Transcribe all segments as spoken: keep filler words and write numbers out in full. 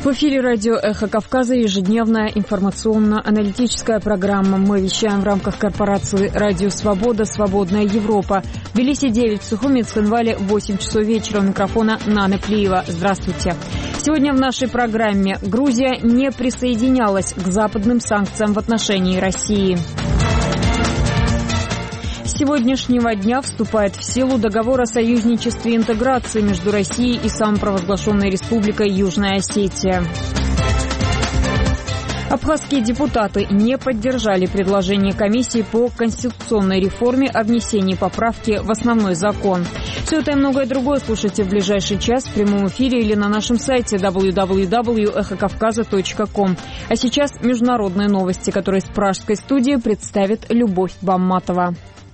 В эфире радио «Эхо Кавказа» ежедневная информационно-аналитическая программа. Мы вещаем в рамках корпорации «Радио Свобода», «Свободная Европа». В Тбилиси девять, в Сухуми и Цхинвале восемь часов вечера. У микрофона Нана Плиева. Здравствуйте. Сегодня в нашей программе: Грузия не присоединялась к западным санкциям в отношении России. С сегодняшнего дня вступает в силу договор о союзничестве и интеграции между Россией и самопровозглашенной республикой Южная Осетия. Абхазские депутаты не поддержали предложение комиссии по конституционной реформе о внесении поправки в основной закон. Все это и многое другое слушайте в ближайший час в прямом эфире или на нашем сайте дабл ю дабл ю дабл ю точка эхо кавказа точка ком. А сейчас международные новости, которые с пражской студии представит Любовь Бамматова.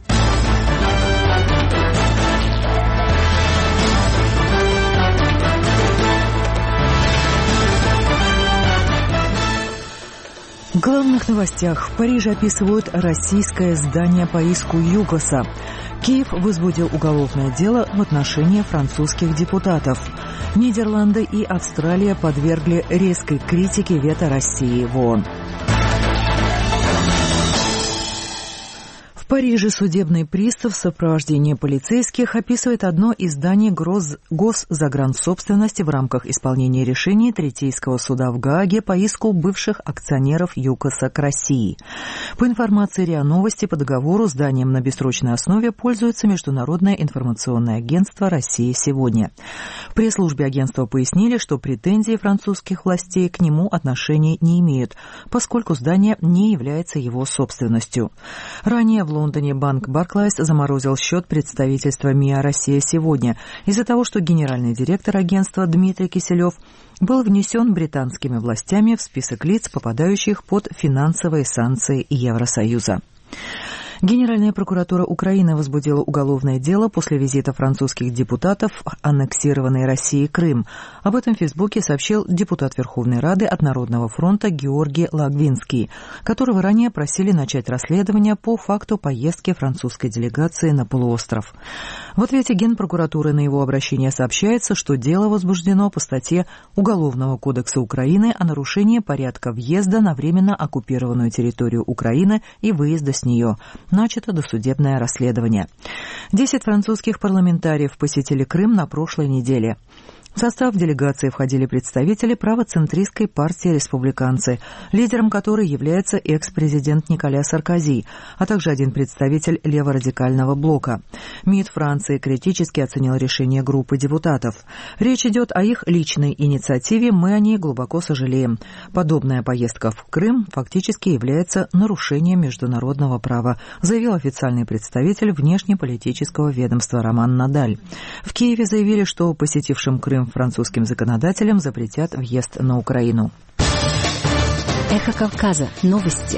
В главных новостях. В Париже описывают российское здание по иску ЮКОСа. Киев возбудил уголовное дело в отношении французских депутатов. Нидерланды и Австралия подвергли резкой критике вето России в ООН. В Париже судебный пристав в сопровождении полицейских описывает одно из зданий госзагрансобственности в рамках исполнения решений Третейского суда в Гааге по иску бывших акционеров ЮКОСа к России. По информации РИА Новости, по договору зданием на бессрочной основе пользуется Международное информационное агентство «Россия сегодня». В пресс-службе агентства пояснили, что претензии французских властей к нему отношения не имеют, поскольку здание не является его собственностью. Ранее в В Лондоне банк Барклайс заморозил счет представительства МИА «Россия сегодня» из-за того, что генеральный директор агентства Дмитрий Киселев был внесен британскими властями в список лиц, попадающих под финансовые санкции Евросоюза. Генеральная прокуратура Украины возбудила уголовное дело после визита французских депутатов в аннексированный Россией Крым. Об этом в Фейсбуке сообщил депутат Верховной Рады от Народного фронта Георгий Лагвинский, которого ранее просили начать расследование по факту поездки французской делегации на полуостров. В ответе Генпрокуратуры на его обращение сообщается, что дело возбуждено по статье Уголовного кодекса Украины о нарушении порядка въезда на временно оккупированную территорию Украины и выезда с нее. Начато досудебное расследование. Десять французских парламентариев посетили Крым на прошлой неделе. В состав делегации входили представители правоцентристской партии «Республиканцы», лидером которой является экс-президент Николя Саркози, а также один представитель леворадикального блока. МИД Франции критически оценил решение группы депутатов. Речь идет о их личной инициативе, мы о ней глубоко сожалеем. Подобная поездка в Крым фактически является нарушением международного права, заявил официальный представитель внешнеполитического ведомства Роман Надаль. В Киеве заявили, что посетившим Крым французским законодателям запретят въезд на Украину. Эхо Кавказа. Новости.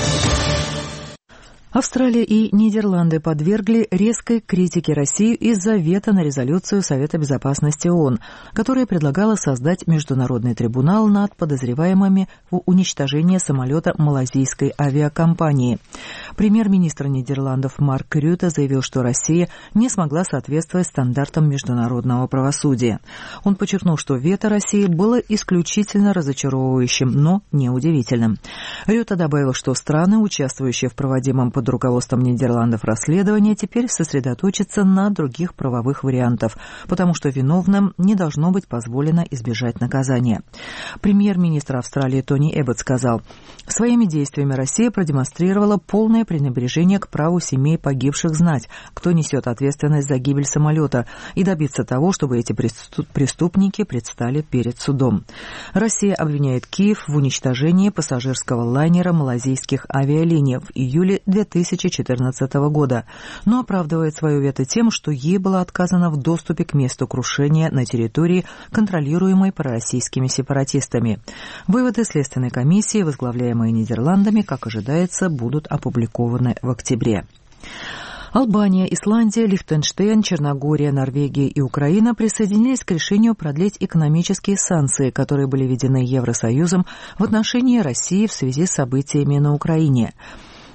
Австралия и Нидерланды подвергли резкой критике Россию из-за вето на резолюцию Совета безопасности ООН, которая предлагала создать международный трибунал над подозреваемыми в уничтожении самолета малазийской авиакомпании. Премьер-министр Нидерландов Марк Рюте заявил, что Россия не смогла соответствовать стандартам международного правосудия. Он подчеркнул, что вето России было исключительно разочаровывающим, но неудивительным. Рюте добавил, что страны, участвующие в проводимом под руководством Нидерландов расследования, теперь сосредоточатся на других правовых вариантах, потому что виновным не должно быть позволено избежать наказания. Премьер-министр Австралии Тони Эббот сказал: «Своими действиями Россия продемонстрировала полное пренебрежение к праву семей погибших знать, кто несет ответственность за гибель самолета, и добиться того, чтобы эти преступники предстали перед судом». Россия обвиняет Киев в уничтожении пассажирского лайнера малазийских авиалиний в июле две тысячи четырнадцатого года, но оправдывает свое вето тем, что ей было отказано в доступе к месту крушения на территории, контролируемой пророссийскими сепаратистами. Выводы Следственной комиссии, возглавляемые Нидерландами, как ожидается, будут опубликованы в октябре. Албания, Исландия, Лихтенштейн, Черногория, Норвегия и Украина присоединились к решению продлить экономические санкции, которые были введены Евросоюзом в отношении России в связи с событиями на Украине.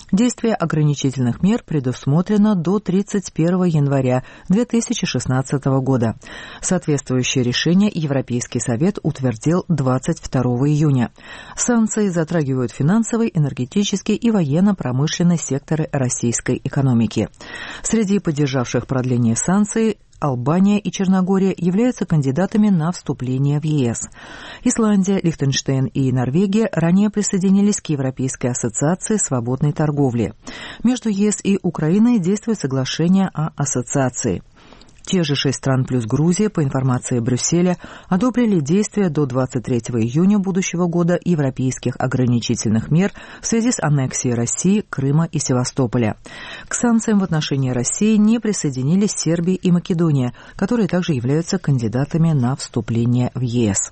Действие ограничительных мер предусмотрено до тридцать первого января две тысячи шестнадцатого года. Соответствующее решение Европейский совет утвердил двадцать второго июня. Санкции затрагивают финансовый, энергетический и военно-промышленный секторы российской экономики. Среди поддержавших продление санкций Албания и Черногория являются кандидатами на вступление в ЕС. Исландия, Лихтенштейн и Норвегия ранее присоединились к Европейской ассоциации свободной торговли. Между ЕС и Украиной действует соглашение о ассоциации. Те же шесть стран плюс Грузия, по информации Брюсселя, одобрили действия до двадцать третьего июня будущего года европейских ограничительных мер в связи с аннексией России, Крыма и Севастополя. К санкциям в отношении России не присоединились Сербия и Македония, которые также являются кандидатами на вступление в ЕС.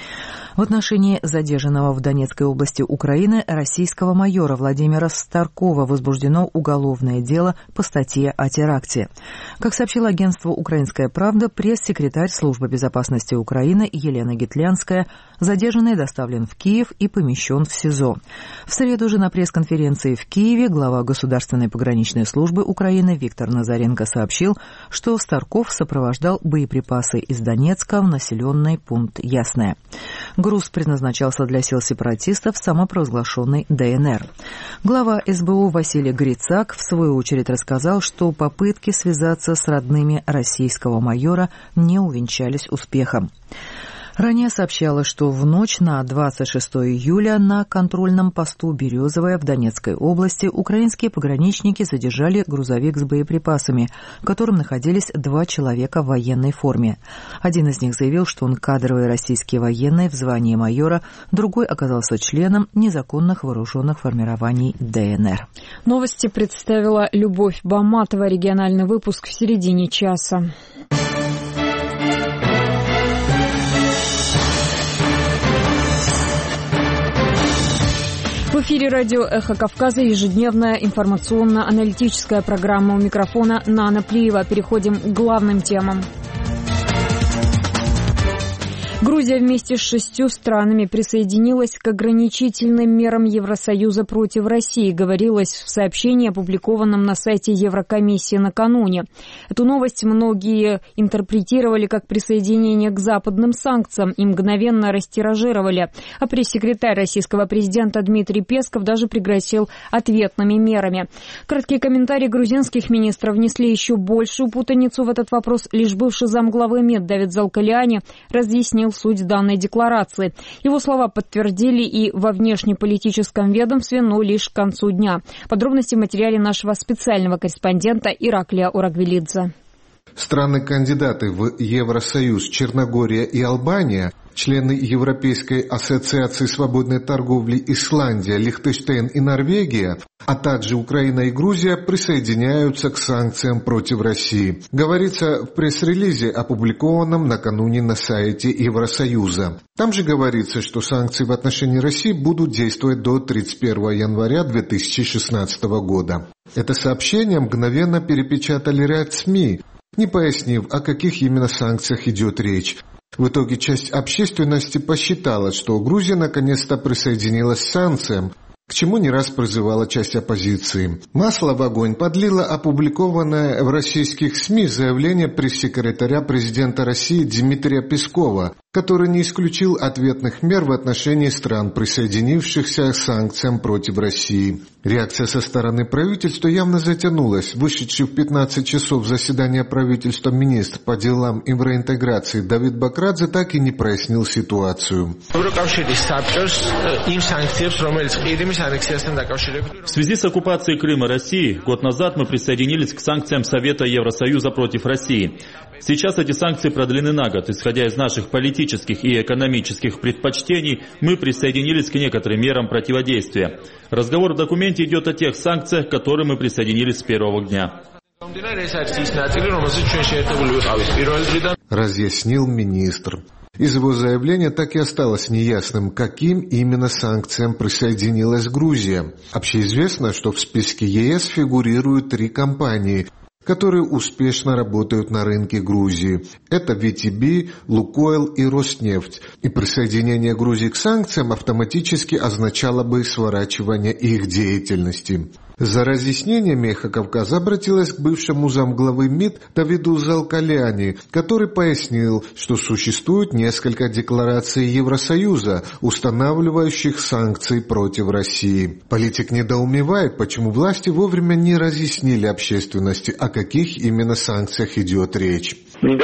В отношении задержанного в Донецкой области Украины российского майора Владимира Старкова возбуждено уголовное дело по статье о теракте. Как сообщило агентство «Украинская правда», пресс-секретарь Службы безопасности Украины Елена Гитлянская, задержанный доставлен в Киев и помещен в СИЗО. В среду же на пресс-конференции в Киеве глава Государственной пограничной службы Украины Виктор Назаренко сообщил, что Старков сопровождал боеприпасы из Донецка в населенный пункт Ясное. Груз предназначался для сил сепаратистов самопровозглашенной ДНР. Глава СБУ Василий Грицак в свою очередь рассказал, что попытки связаться с родными российского майора не увенчались успехом. Ранее сообщалось, что в ночь на двадцать шестого июля на контрольном посту Березовая в Донецкой области украинские пограничники задержали грузовик с боеприпасами, в котором находились два человека в военной форме. Один из них заявил, что он кадровый российский военный в звании майора, другой оказался членом незаконных вооруженных формирований ДНР. Новости представила Любовь Баматова. Региональный выпуск в середине часа. В эфире радио «Эхо Кавказа» ежедневная информационно-аналитическая программа. У микрофона Нана Плиева. Переходим к главным темам. Грузия вместе с шестью странами присоединилась к ограничительным мерам Евросоюза против России, говорилось в сообщении, опубликованном на сайте Еврокомиссии накануне. Эту новость многие интерпретировали как присоединение к западным санкциям и мгновенно растиражировали. А пресс-секретарь российского президента Дмитрий Песков даже пригрозил ответными мерами. Краткие комментарии грузинских министров внесли еще большую путаницу в этот вопрос. Лишь бывший замглавы МИД Давид Залкаляни разъяснил суть данной декларации. Его слова подтвердили и во внешнеполитическом ведомстве, но лишь к концу дня. Подробности в материале нашего специального корреспондента Ираклия Урагвелидзе. Страны-кандидаты в Евросоюз Черногория и Албания, члены Европейской ассоциации свободной торговли Исландия, Лихтенштейн и Норвегия, а также Украина и Грузия присоединяются к санкциям против России. Говорится в пресс-релизе, опубликованном накануне на сайте Евросоюза. Там же говорится, что санкции в отношении России будут действовать до тридцать первого января две тысячи шестнадцатого года. Это сообщение мгновенно перепечатали ряд СМИ, не пояснив, о каких именно санкциях идет речь. В итоге часть общественности посчитала, что Грузия наконец-то присоединилась к санкциям, к чему не раз призывала часть оппозиции. Масло в огонь подлило опубликованное в российских СМИ заявление пресс-секретаря президента России Дмитрия Пескова, который не исключил ответных мер в отношении стран, присоединившихся к санкциям против России. Реакция со стороны правительства явно затянулась. Вышедший в пятнадцать часов заседания правительства министр по делам евроинтеграции Давид Бакрадзе так и не прояснил ситуацию. В связи с оккупацией Крыма Россией год назад мы присоединились к санкциям Совета Евросоюза против России. Сейчас эти санкции продлены на год. Исходя из наших политических и экономических предпочтений, мы присоединились к некоторым мерам противодействия. Разговор в документе идет о тех санкциях, к которым мы присоединились с первого дня. Разъяснил министр. Из его заявления так и осталось неясным, каким именно санкциям присоединилась Грузия. Общеизвестно, что в списке ЕС фигурируют три компании, которые успешно работают на рынке Грузии. Это ви ти би, Лукойл и Роснефть. И присоединение Грузии к санкциям автоматически означало бы сворачивание их деятельности. За разъяснениями «Эхо Кавказа» обратилась к бывшему замглавы МИД Давиду Залкаляни, который пояснил, что существует несколько деклараций Евросоюза, устанавливающих санкции против России. Политик недоумевает, почему власти вовремя не разъяснили общественности, о каких именно санкциях идет речь.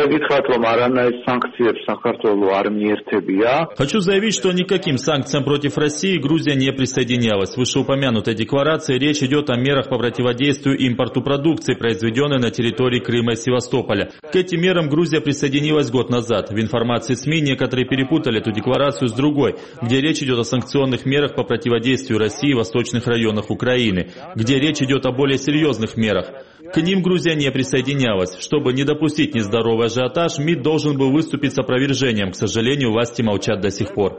Хочу заявить, что никаким санкциям против России Грузия не присоединялась. В вышеупомянутой декларации речь идет о мерах по противодействию импорту продукции, произведенной на территории Крыма и Севастополя. К этим мерам Грузия присоединилась год назад. В информации СМИ некоторые перепутали эту декларацию с другой, где речь идет о санкционных мерах по противодействию России в восточных районах Украины, где речь идет о более серьезных мерах. К ним Грузия не присоединялась. Чтобы не допустить нездоровый ажиотаж, МИД должен был выступить с опровержением. К сожалению, власти молчат до сих пор.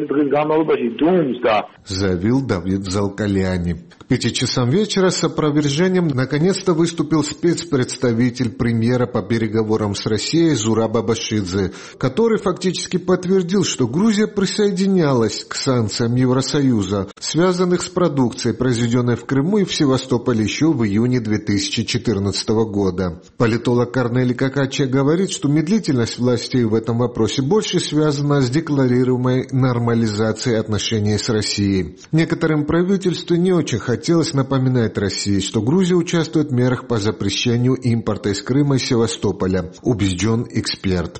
Заявил Давид Залкаляни. К пяти часам вечера с опровержением наконец-то выступил спецпредставитель премьера по переговорам с Россией Зураб Абашидзе, который фактически подтвердил, что Грузия присоединялась к санкциям Евросоюза, связанных с продукцией, произведенной в Крыму и в Севастополе еще в июне две тысячи четырнадцатого года. Политолог Корнелий Какача говорит, что медлительность властей в этом вопросе больше связана с декларируемой нормализацией отношений с Россией. Некоторым правительству не очень хотелось напоминать России, что Грузия участвует в мерах по запрещению импорта из Крыма и Севастополя, убежден эксперт.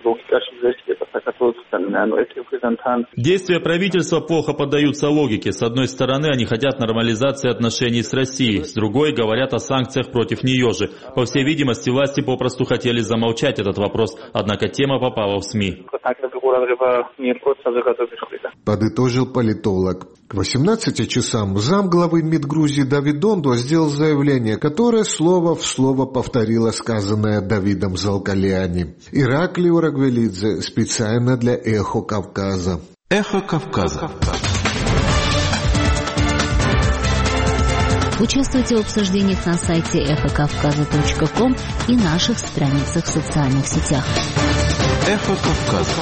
Действия правительства плохо поддаются логике. С одной стороны, они хотят нормализации отношений с Россией, с другой говорят о санкциях против нее же. По всей видимости, власти попросту хотели замолчать этот вопрос, однако тема попала в СМИ. Подытожил политолог. К восемнадцати часам замглавы МИД Грузии Давид Дондо сделал заявление, которое слово в слово повторило сказанное Давидом Залкаляни. Ираклий Урагвелидзе специально для «Эхо Кавказа». «Эхо Кавказа». Участвуйте в обсуждениях на сайте эхо кавказа точка ком и наших страницах в социальных сетях. «Эхо Кавказа».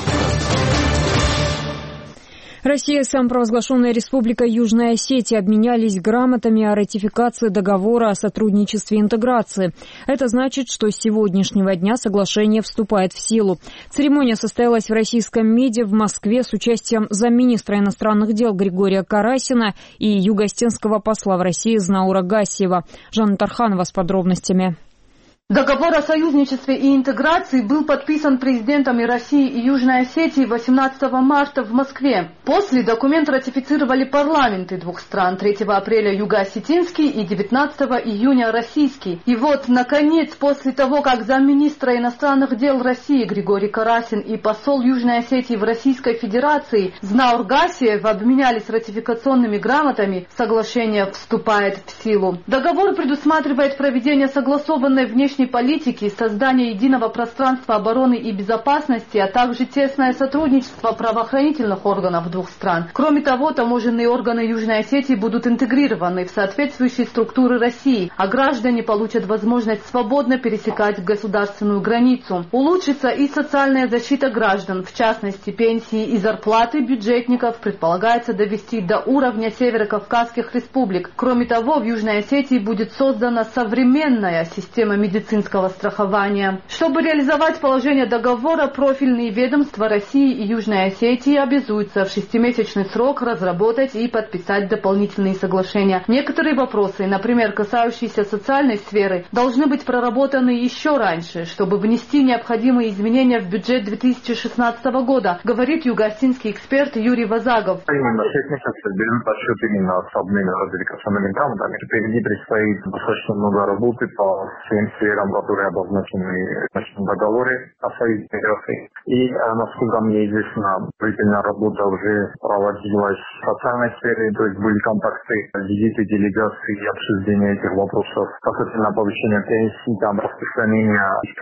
Россия и самопровозглашенная Республика Южная Осетия обменялись грамотами о ратификации договора о сотрудничестве и интеграции. Это значит, что с сегодняшнего дня соглашение вступает в силу. Церемония состоялась в российском МИДе в Москве с участием замминистра иностранных дел Григория Карасина и юго-осетинского посла в России Знаура Гассиева. Жанна Тарханова с подробностями. Договор о союзничестве и интеграции был подписан президентами России и Южной Осетии восемнадцатого марта в Москве. После документ ратифицировали парламенты двух стран: третьего апреля юго-осетинский и девятнадцатого июня российский. И вот, наконец, после того, как замминистра иностранных дел России Григорий Карасин и посол Южной Осетии в Российской Федерации Знаур Гассиев обменялись ратификационными грамотами, соглашение вступает в силу. Договор предусматривает проведение согласованной внешней политики, создание единого пространства обороны и безопасности, а также тесное сотрудничество правоохранительных органов двух стран. Кроме того, таможенные органы Южной Осетии будут интегрированы в соответствующие структуры России, а граждане получат возможность свободно пересекать государственную границу. Улучшится и социальная защита граждан, в частности, пенсии и зарплаты бюджетников предполагается довести до уровня северокавказских республик. Кроме того, в Южной Осетии будет создана современная система медицинского страхования. Чтобы реализовать положение договора, профильные ведомства России и Южной Осетии обязуются в шестимесячный срок разработать и подписать дополнительные соглашения. Некоторые вопросы, например, касающиеся социальной сферы, должны быть проработаны еще раньше, чтобы внести необходимые изменения в бюджет две тысячи шестнадцатого года, говорит юго-осетинский эксперт Юрий Вазагов. Именно шесть месяцев берут подсчет именно с обменом ратификационными грамотами. Впереди предстоит достаточно много работы по всем сферам, которые обозначены в нашем договоре о союзе интеграции. И, насколько мне известно, длительная работа уже проводилась в социальной сфере, то есть были контакты, визиты делегации и обсуждение этих вопросов касательно повышения пенсий, там, распространения из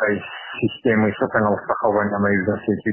системы социального страхования на Южной Осетии.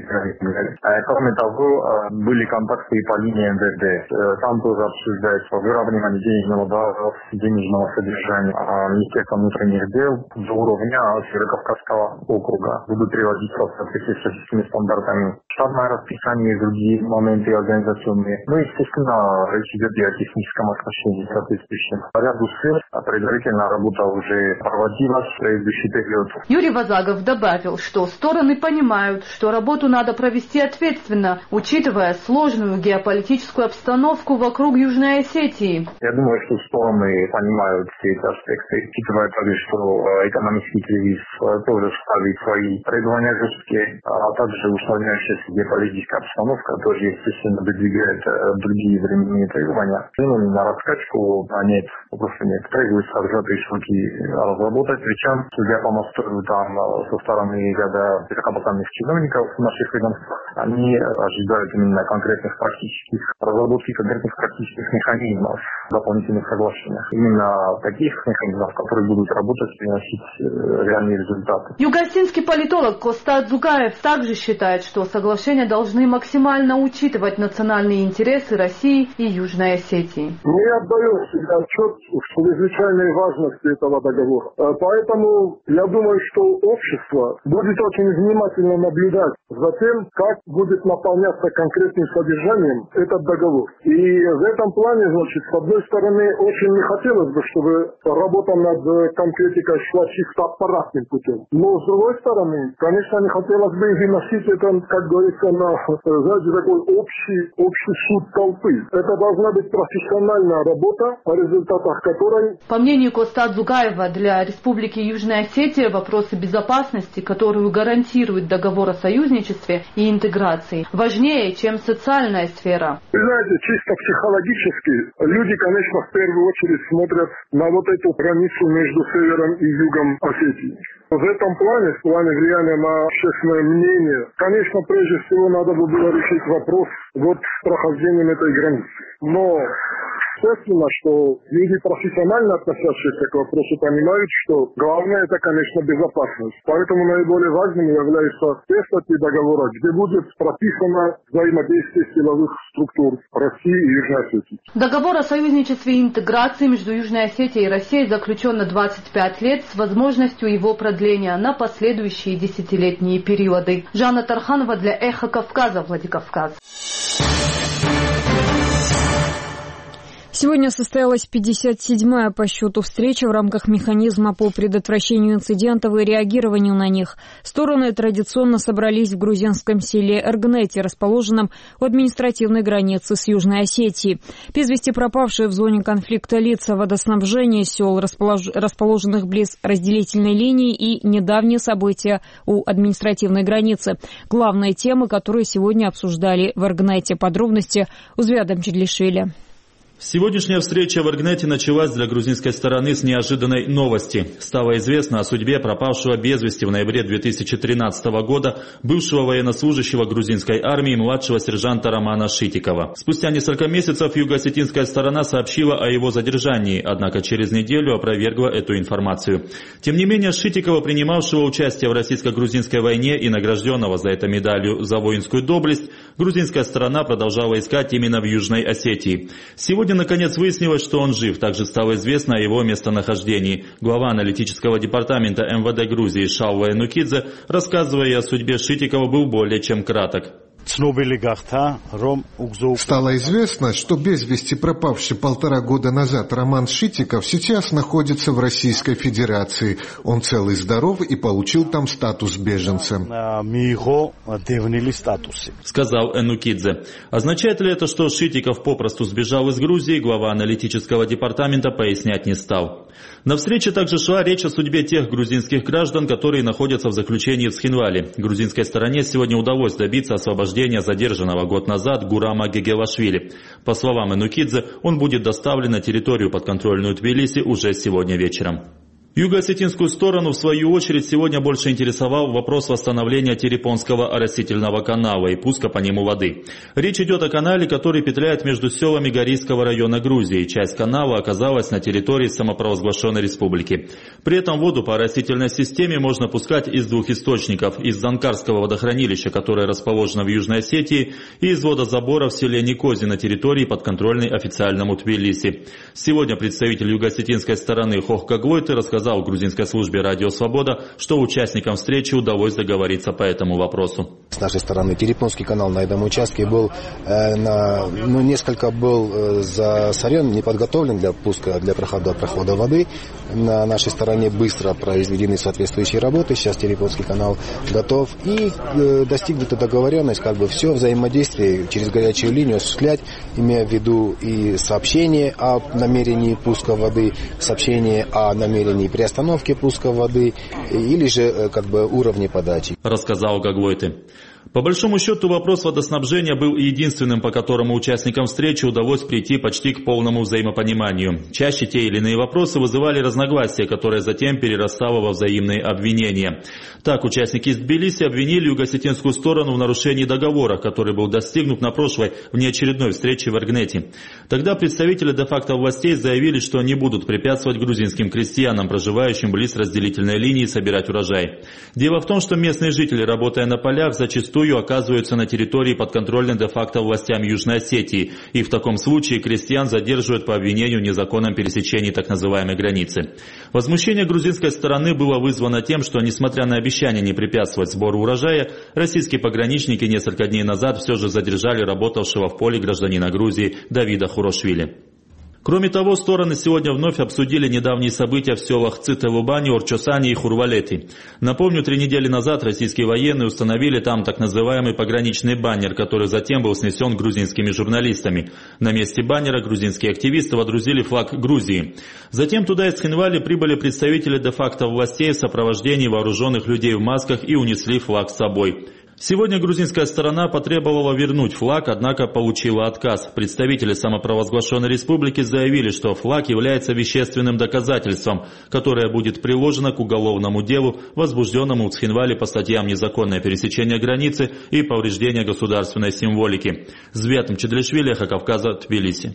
Кроме того, были контакты и по линии эм вэ дэ. Там тоже обсуждается выравнивание денежного, денежного содержания Министерства внутренних дел до уровня Северокавказского округа. Будут приводить в соответствии с российскими стандартами штатное расписание и другие моменты организационные. Ну, естественно, речь идет и о техническом оснащении соответствующим. Ряду сфер предварительная работа уже проводилась в предыдущий период. Юрий Вазагов добавил, что стороны понимают, что работу надо провести ответственно, учитывая сложную геополитическую обстановку вокруг Южной Осетии. Я думаю, что стороны понимают все эти аспекты, учитывая также, что экономический кризис тоже ставит свои требования жесткие, а также усложняющаяся геополитическая обстановка тоже, естественно, выдвигает другие временные требования. Времени на раскачку нет, просто нет. Требуется сжатые сроки разработать, причем, судя по настрою там со стороны ряда высокопоставленных чиновников наших ведомств, они ожидают именно конкретных практических разработки конкретных практических механизмов в дополнительных соглашениях. Именно таких механизмов, которые будут работать и приносить реальные результаты. Юго-осетинский политолог Костад Зукаев также считает, что соглашения должны максимально учитывать национальные интересы России и Южной Осетии. Мы отдаем себе отчет в чрезвычайной важности этого договора. Поэтому я думаю, что общество будет очень внимательно наблюдать за тем, как будет наполняться конкретным содержанием этот договор. И в этом плане, значит, с одной стороны, очень не хотелось бы, чтобы работа над конкретикой шла чисто аппаратным путем. Но с другой стороны, конечно, не хотелось бы выносить это, как говорится, на, знаете, такой общий, общий суд толпы. Это должна быть профессиональная работа, о результатах которой... По мнению Костад Зукаева, для Республики Южная Осетия вопросы безопасности, которую гарантирует договор о союзничестве и интеграции, важнее, чем социальная сфера. Вы знаете, чисто психологически люди, конечно, в первую очередь смотрят на вот эту границу между севером и югом Осетии. В этом плане, в плане влияния на общественное мнение, конечно, прежде всего надо бы было решить вопрос вот с прохождением этой границы. Но естественно, что люди, профессионально относящиеся к вопросу, понимают, что главное это, конечно, безопасность. Поэтому наиболее важным является те статьи договора, где будет прописано взаимодействие силовых структур России и Южной Осетии. Договор о союзничестве и интеграции между Южной Осетией и Россией заключен на двадцать пять лет с возможностью его продления на последующие десятилетние периоды. Жанна Тарханова для Эхо Кавказа, Владикавказ. Сегодня состоялась пятьдесят седьмая по счету встреча в рамках механизма по предотвращению инцидентов и реагированию на них. Стороны традиционно собрались в грузинском селе Эргнете, расположенном у административной границы с Южной Осетией. Без вести пропавшие в зоне конфликта лица, водоснабжение сел, располож... расположенных близ разделительной линии, и недавние события у административной границы. Главные темы, которые сегодня обсуждали в Эргнете. Подробности у Звяда Мчедлишвили. Сегодняшняя встреча в Эргнете началась для грузинской стороны с неожиданной новости. Стало известно о судьбе пропавшего без вести в ноябре две тысячи тринадцатого года бывшего военнослужащего грузинской армии младшего сержанта Романа Шитикова. Спустя несколько месяцев юго-осетинская сторона сообщила о его задержании, однако через неделю опровергла эту информацию. Тем не менее, Шитикова, принимавшего участие в российско-грузинской войне и награжденного за это медалью за воинскую доблесть, грузинская сторона продолжала искать именно в Южной Осетии. Сегодня Сегодня, наконец, выяснилось, что он жив. Также стало известно о его местонахождении. Глава аналитического департамента эм вэ дэ Грузии Шаула Энукидзе, рассказывая о судьбе Шитикова, был более чем краток. Стало известно, что без вести пропавший полтора года назад Роман Шитиков сейчас находится в Российской Федерации. Он цел и здоров и получил там статус беженца. Сказал Энукидзе. Означает ли это, что Шитиков попросту сбежал из Грузии, глава аналитического департамента пояснять не стал. На встрече также шла речь о судьбе тех грузинских граждан, которые находятся в заключении в Схинвале. Грузинской стороне сегодня удалось добиться освобождения задержанного год назад Гурама Гегелашвили. По словам Энукидзе, он будет доставлен на территорию подконтрольную Тбилиси уже сегодня вечером. Юго-осетинскую сторону, в свою очередь, сегодня больше интересовал вопрос восстановления Терепонского оросительного канала и пуска по нему воды. Речь идет о канале, который петляет между селами Горийского района Грузии. Часть канала оказалась на территории самопровозглашенной республики. При этом воду по оросительной системе можно пускать из двух источников. Из Занкарского водохранилища, которое расположено в Южной Осетии, и из водозабора в селе Никози на территории, подконтрольной официальному Тбилиси. Сегодня представитель юго-осетинской стороны Хох Гаглойты рассказал в грузинской службе «Радио Свобода», что участникам встречи удалось договориться по этому вопросу. С нашей стороны Терепонский канал на этом участке был э, на, ну, несколько был э, засорен, не подготовлен для пуска, для прохода, прохода воды. На нашей стороне быстро произведены соответствующие работы. Сейчас Терепонский канал готов. И э, достигнута договоренность, как бы все взаимодействие через горячую линию осуществлять, имея в виду и сообщение о намерении пуска воды, сообщение о намерении приостановки пуска воды или же как бы уровни подачи. Рассказал Гаглойты. По большому счету вопрос водоснабжения был единственным, по которому участникам встречи удалось прийти почти к полному взаимопониманию. Чаще те или иные вопросы вызывали разногласия, которые затем перерастало во взаимные обвинения. Так, участники из Тбилиси обвинили юго-осетинскую сторону в нарушении договора, который был достигнут на прошлой внеочередной встрече в Эргнете. Тогда представители де-факто властей заявили, что не будут препятствовать грузинским крестьянам, проживающим близ разделительной линии, собирать урожай. Дело в том, что местные жители, работая на полях, зачастую оказываются на территории, подконтрольной де-факто властям Южной Осетии, и в таком случае крестьян задерживают по обвинению в незаконном пересечении так называемой границы. Возмущение грузинской стороны было вызвано тем, что, несмотря на обещание не препятствовать сбору урожая, российские пограничники несколько дней назад все же задержали работавшего в поле гражданина Грузии Давида Хурошвили. Кроме того, стороны сегодня вновь обсудили недавние события в селах Цитэ-Лубани, Орчосани и Хурвалети. Напомню, три недели назад российские военные установили там так называемый пограничный баннер, который затем был снесен грузинскими журналистами. На месте баннера грузинские активисты водрузили флаг Грузии. Затем туда из Цхинвали прибыли представители де-факто властей в сопровождении вооруженных людей в масках и унесли флаг с собой. Сегодня грузинская сторона потребовала вернуть флаг, однако получила отказ. Представители самопровозглашенной республики заявили, что флаг является вещественным доказательством, которое будет приложено к уголовному делу, возбужденному в Цхинвале по статьям «Незаконное пересечение границы» и «Повреждение государственной символики». Звят Мчедлишвили, Эхо Кавказа, Тбилиси.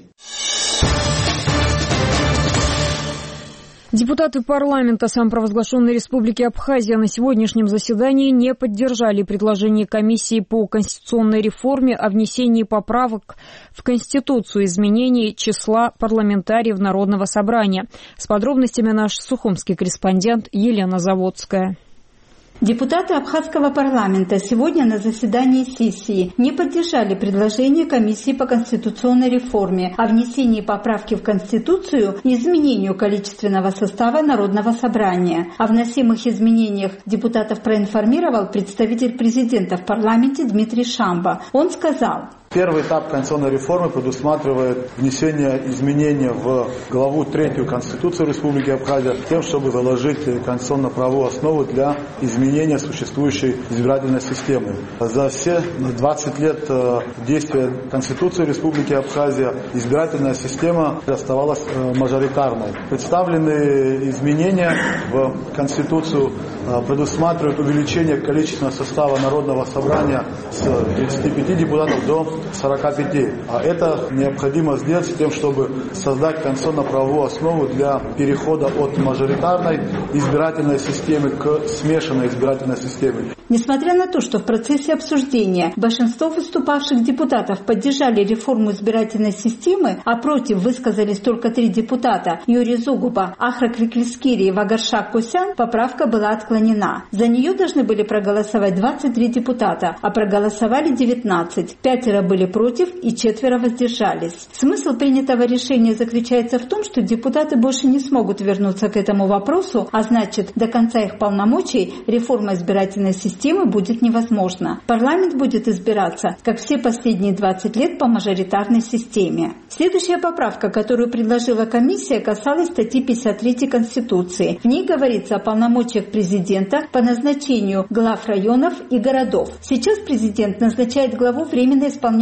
Депутаты парламента самопровозглашенной республики Абхазия на сегодняшнем заседании не поддержали предложение комиссии по конституционной реформе о внесении поправок в Конституцию, изменении числа парламентариев Народного собрания. С подробностями наш сухумский корреспондент Елена Заводская. Депутаты Абхазского парламента сегодня на заседании сессии не поддержали предложение комиссии по конституционной реформе о внесении поправки в Конституцию и изменению количественного состава Народного собрания. О вносимых изменениях депутатов проинформировал представитель президента в парламенте Дмитрий Шамба. Он сказал: Первый этап конституционной реформы предусматривает внесение изменений в главу третью Конституции Республики Абхазия, тем, чтобы заложить конституционно-правовую основу для изменения существующей избирательной системы. За все двадцать лет действия Конституции Республики Абхазия избирательная система оставалась мажоритарной. Представленные изменения в Конституцию предусматривают увеличение количественного состава Народного собрания с тридцати пяти депутатов до сорока пяти. А это необходимо сделать с тем, чтобы создать конституционно-правовую основу для перехода от мажоритарной избирательной системы к смешанной избирательной системе. Несмотря на то, что в процессе обсуждения большинство выступавших депутатов поддержали реформу избирательной системы, а против высказались только три депутата – Юрий Зугуба, Ахрак Виклискири и Вагаршак Косян, поправка была отклонена. За нее должны были проголосовать двадцать три депутата, а проголосовали девятнадцать. Пятеро были против и четверо воздержались. Смысл принятого решения заключается в том, что депутаты больше не смогут вернуться к этому вопросу, а значит, до конца их полномочий реформа избирательной системы будет невозможна. Парламент будет избираться, как все последние двадцать лет, по мажоритарной системе. Следующая поправка, которую предложила комиссия, касалась статьи пятьдесят три Конституции. В ней говорится о полномочиях президента по назначению глав районов и городов. Сейчас президент назначает главу временно исполняющего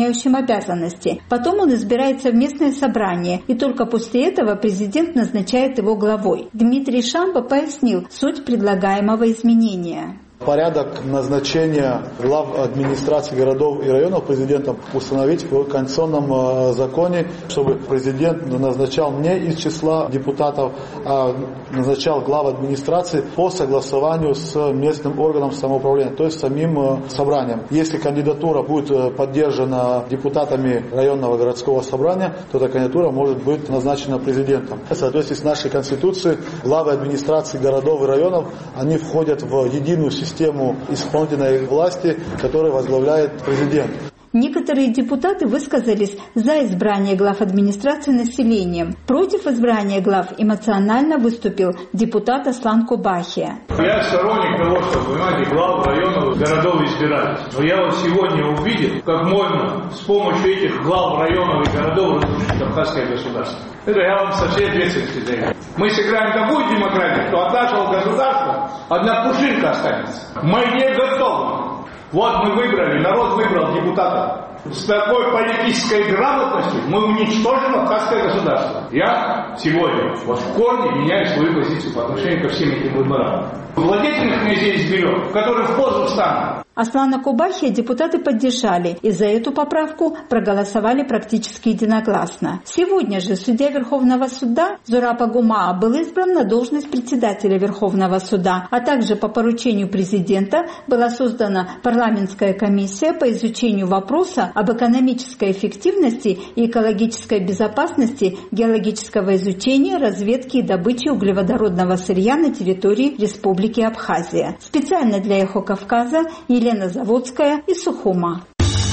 исполняющим обязанности. Потом он избирается в местное собрание, и только после этого президент назначает его главой. Дмитрий Шамба пояснил суть предлагаемого изменения. Порядок назначения глав администрации городов и районов президентом установить в конституционном законе, чтобы президент назначал не из числа депутатов, а назначал глав администрации по согласованию с местным органом самоуправления, то есть самим собранием. Если кандидатура будет поддержана депутатами районного городского собрания, то эта кандидатура может быть назначена президентом. В соответствии с нашей конституцией, главы администрации городов и районов, они входят в единую систему систему исполнительной власти, которую возглавляет президент. Некоторые депутаты высказались за избрание глав администрации населением. Против избрания глав эмоционально выступил депутат Аслан Кубахия. Я сторонник того, что, понимаете, глав районов, городов избирать. Но я вот сегодня увидел, как можно с помощью этих глав районов и городов разрушить Кавказское государство. Это я вам со всей ответственностью заявляю. Мы сыграем такую демократию, что от нашего государства одна пушинка останется. Мы не готовы. Вот мы выбрали, народ выбрал депутата. С такой политической грамотностью мы уничтожим Кавказское государство. Я сегодня вот в корне меняю свою позицию по отношению ко всем этим выборам. Владетельных князей изберем, которые в позу встанут. Аслана Кубахия депутаты поддержали, и за эту поправку проголосовали практически единогласно. Сегодня же судья Верховного суда Зураб Агумаа был избран на должность председателя Верховного суда, а также по поручению президента была создана парламентская комиссия по изучению вопроса об экономической эффективности и экологической безопасности геологического изучения, разведки и добычи углеводородного сырья на территории Республики Абхазия. Специально для «Эхо Кавказа» Елена Заводская из Сухума.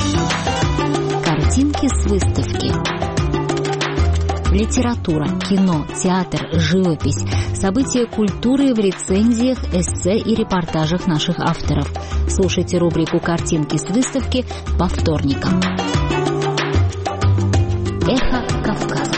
Картинки с выставки. Литература, кино, театр, живопись, события культуры в рецензиях, эссе и репортажах наших авторов. Слушайте рубрику «Картинки с выставки» по вторникам. Эхо Кавказа.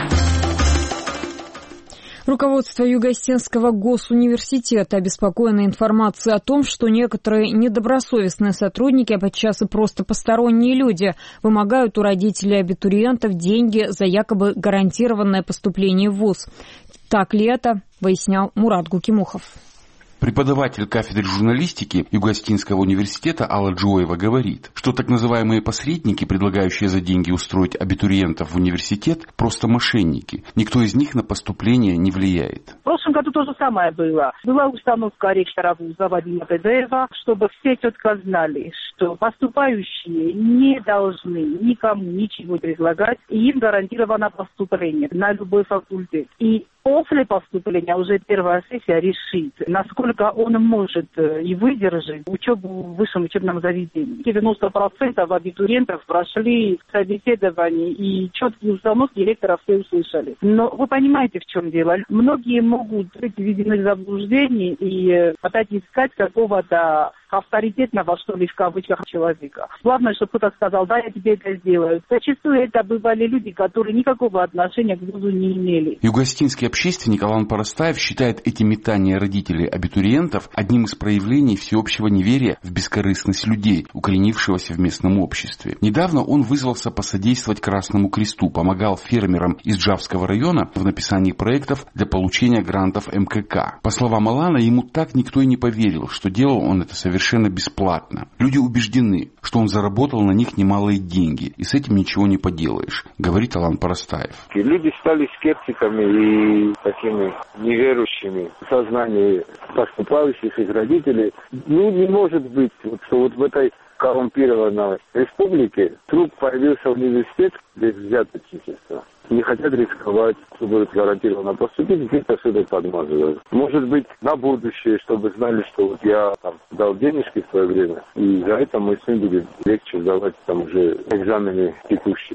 Руководство Юго-Осетинского госуниверситета обеспокоено информацией о том, что некоторые недобросовестные сотрудники, а подчас и просто посторонние люди, вымогают у родителей абитуриентов деньги за якобы гарантированное поступление в вуз. Так ли это, выяснял Мурат Гукимухов. Преподаватель кафедры журналистики Юго-Осетинского университета Алла Джоева говорит, что так называемые посредники, предлагающие за деньги устроить абитуриентов в университет, просто мошенники. Никто из них на поступление не влияет. В прошлом году то же самое было. Была установка ректора вуза Вадима Педеева, чтобы все четко знали, что поступающие не должны никому ничего предлагать, и им гарантировано поступление на любой факультет. И после поступления уже первая сессия решит, насколько он может и выдержать учебу в высшем учебном заведении. девяносто процентов абитуриентов прошли собеседование, и четкие установки директора все услышали. Но вы понимаете, в чем дело? Многие могут быть введены в заблуждение и пытаться искать какого-то авторитетного, что ли, в кавычках, человека. Главное, чтобы кто-то сказал, да, я тебе это сделаю. Зачастую это бывали люди, которые никакого отношения к вузу не имели. Юго-Осетинский общественник Алан Парастаев считает эти метания родителей абитуриентов одним из проявлений всеобщего неверия в бескорыстность людей, укоренившегося в местном обществе. Недавно он вызвался посодействовать Красному Кресту, помогал фермерам из Джавского района в написании проектов для получения грантов эм ка ка. По словам Алана, ему так никто и не поверил, что делал он это совершенно совершенно бесплатно. Люди убеждены, что он заработал на них немалые деньги, и с этим ничего не поделаешь, говорит Алан Парастаев. Люди стали скептиками и такими неверующими в сознании поступающих их родителей. Ну, не может быть, что вот в этой коррумпированной республике вдруг появился университет без взяточничества. Не хотят рисковать, чтобы будет гарантированно поступить, где-то что-то подмазывают. Может быть, на будущее, чтобы знали, что вот я там дал денежки в свое время, и за это мой сын будет легче сдавать там уже экзамены текущие.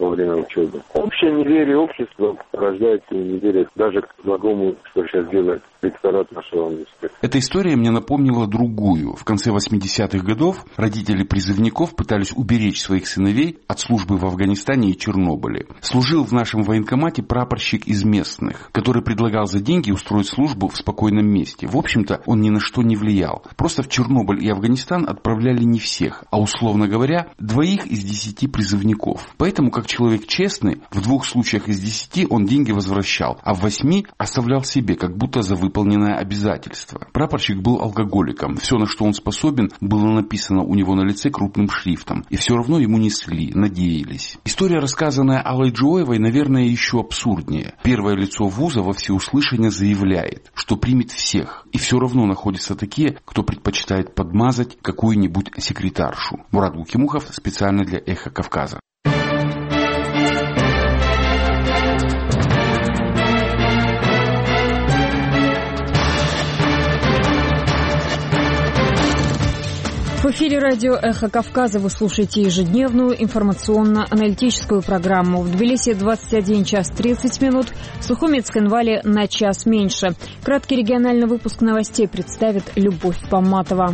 во время учебы. Общее неверие общества порождает неверие даже к благому, что сейчас делает ректорат нашего университета. Эта история мне напомнила другую. В конце восьмидесятых годов родители призывников пытались уберечь своих сыновей от службы в Афганистане и Чернобыле. Служил в нашем военкомате прапорщик из местных, который предлагал за деньги устроить службу в спокойном месте. В общем-то, он ни на что не влиял. Просто в Чернобыль и Афганистан отправляли не всех, а, условно говоря, двоих из десяти призывников. Поэтому, как человек честный, в двух случаях из десяти он деньги возвращал, а в восьми оставлял себе, как будто за выполненное обязательство. Прапорщик был алкоголиком. Все, на что он способен, было написано у него на лице крупным шрифтом. И все равно ему несли, надеялись. История, рассказанная Аллой Джоевой, наверное, еще абсурднее. Первое лицо вуза во всеуслышание заявляет, что примет всех. И все равно находятся такие, кто предпочитает подмазать какую-нибудь секретаршу. Мурат Гукимухов специально для «Эхо Кавказа». В эфире радио «Эхо Кавказа» вы слушаете ежедневную информационно-аналитическую программу. В Тбилиси двадцать один час тридцать минут, в Сухуми Цхинвале на час меньше. Краткий региональный выпуск новостей представит Любовь Поматова.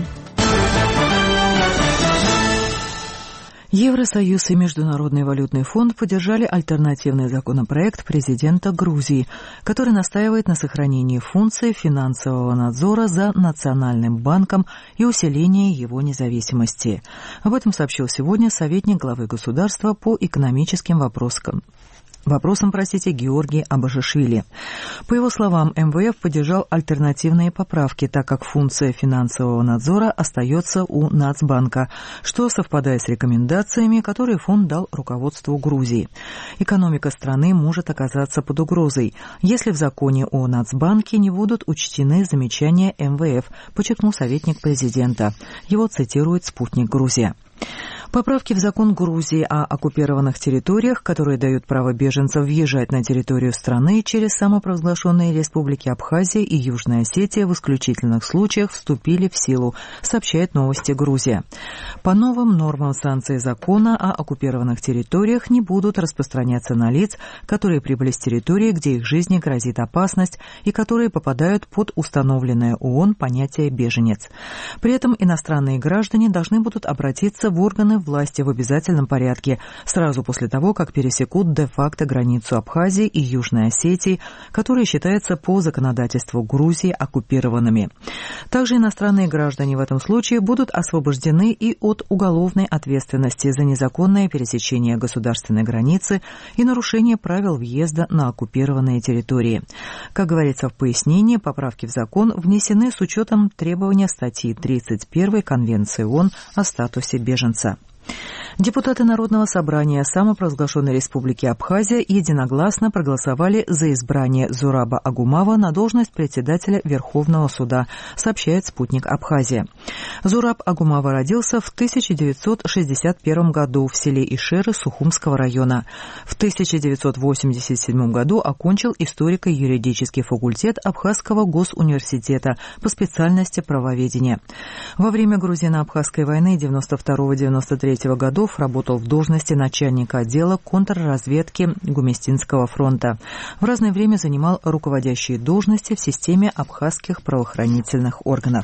Евросоюз и Международный валютный фонд поддержали альтернативный законопроект президента Грузии, который настаивает на сохранении функции финансового надзора за Национальным банком и усилении его независимости. Об этом сообщил сегодня советник главы государства по экономическим вопросам. Вопросом, простите, Георгий Абашишвили. По его словам, эм вэ эф поддержал альтернативные поправки, так как функция финансового надзора остается у Нацбанка, что совпадает с рекомендациями, которые фонд дал руководству Грузии. Экономика страны может оказаться под угрозой, если в законе о Нацбанке не будут учтены замечания эм вэ эф, подчеркнул советник президента. Его цитирует «Спутник Грузия». Поправки в закон Грузии о оккупированных территориях, которые дают право беженцам въезжать на территорию страны через самопровозглашенные республики Абхазия и Южная Осетия в исключительных случаях вступили в силу, сообщает «Новости Грузия». По новым нормам санкции закона о оккупированных территориях не будут распространяться на лиц, которые прибыли с территории, где их жизни грозит опасность и которые попадают под установленное ООН понятие «беженец». При этом иностранные граждане должны будут обратиться в органы власти в обязательном порядке сразу после того, как пересекут де-факто границу Абхазии и Южной Осетии, которые считаются по законодательству Грузии оккупированными. Также иностранные граждане в этом случае будут освобождены и от уголовной ответственности за незаконное пересечение государственной границы и нарушение правил въезда на оккупированные территории. Как говорится в пояснении, поправки в закон внесены с учетом требования статьи тридцать первой Конвенции ООН о статусе беженца. Депутаты Народного собрания самопровозглашенной республики Абхазия единогласно проголосовали за избрание Зураба Агумава на должность председателя Верховного суда, сообщает «Спутник Абхазия». Зураб Агумава родился в тысяча девятьсот шестьдесят первом году в селе Ишеры Сухумского района. В тысяча девятьсот восемьдесят седьмом году окончил историко-юридический факультет Абхазского госуниверситета по специальности правоведения. Во время Грузино-Абхазской войны девяносто второго — девяносто третьего годов работал в должности начальника отдела контрразведки Гуместинского фронта. В разное время занимал руководящие должности в системе абхазских правоохранительных органов.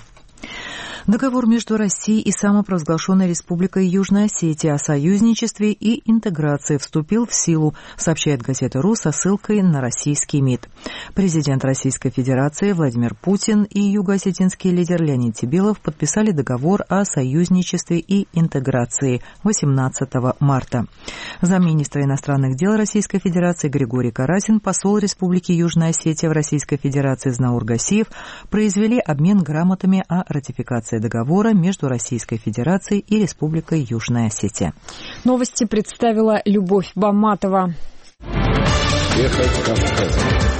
Договор между Россией и самопровозглашенной Республикой Южная Осетия о союзничестве и интеграции вступил в силу, сообщает газета РУ со ссылкой на российский МИД. Президент Российской Федерации Владимир Путин и юго-осетинский лидер Леонид Тибилов подписали договор о союзничестве и интеграции восемнадцатого марта. Замминистра иностранных дел Российской Федерации Григорий Карасин, посол Республики Южная Осетия в Российской Федерации Знаур Гасиев произвели обмен грамотами о ратификации договора между Российской Федерацией и Республикой Южная Осетия. Новости представила Любовь Баматова. Эхо Кавказа.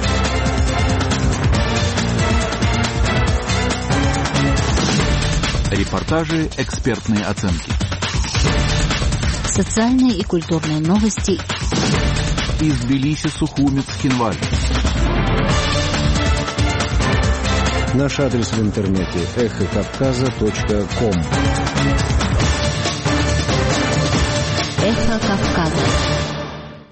Репортажи, экспертные оценки. Социальные и культурные новости. Из Тбилиси, Сухуми, Цхинваль. Наш адрес в интернете эхо кавказа точка ком. Эхо Кавказа.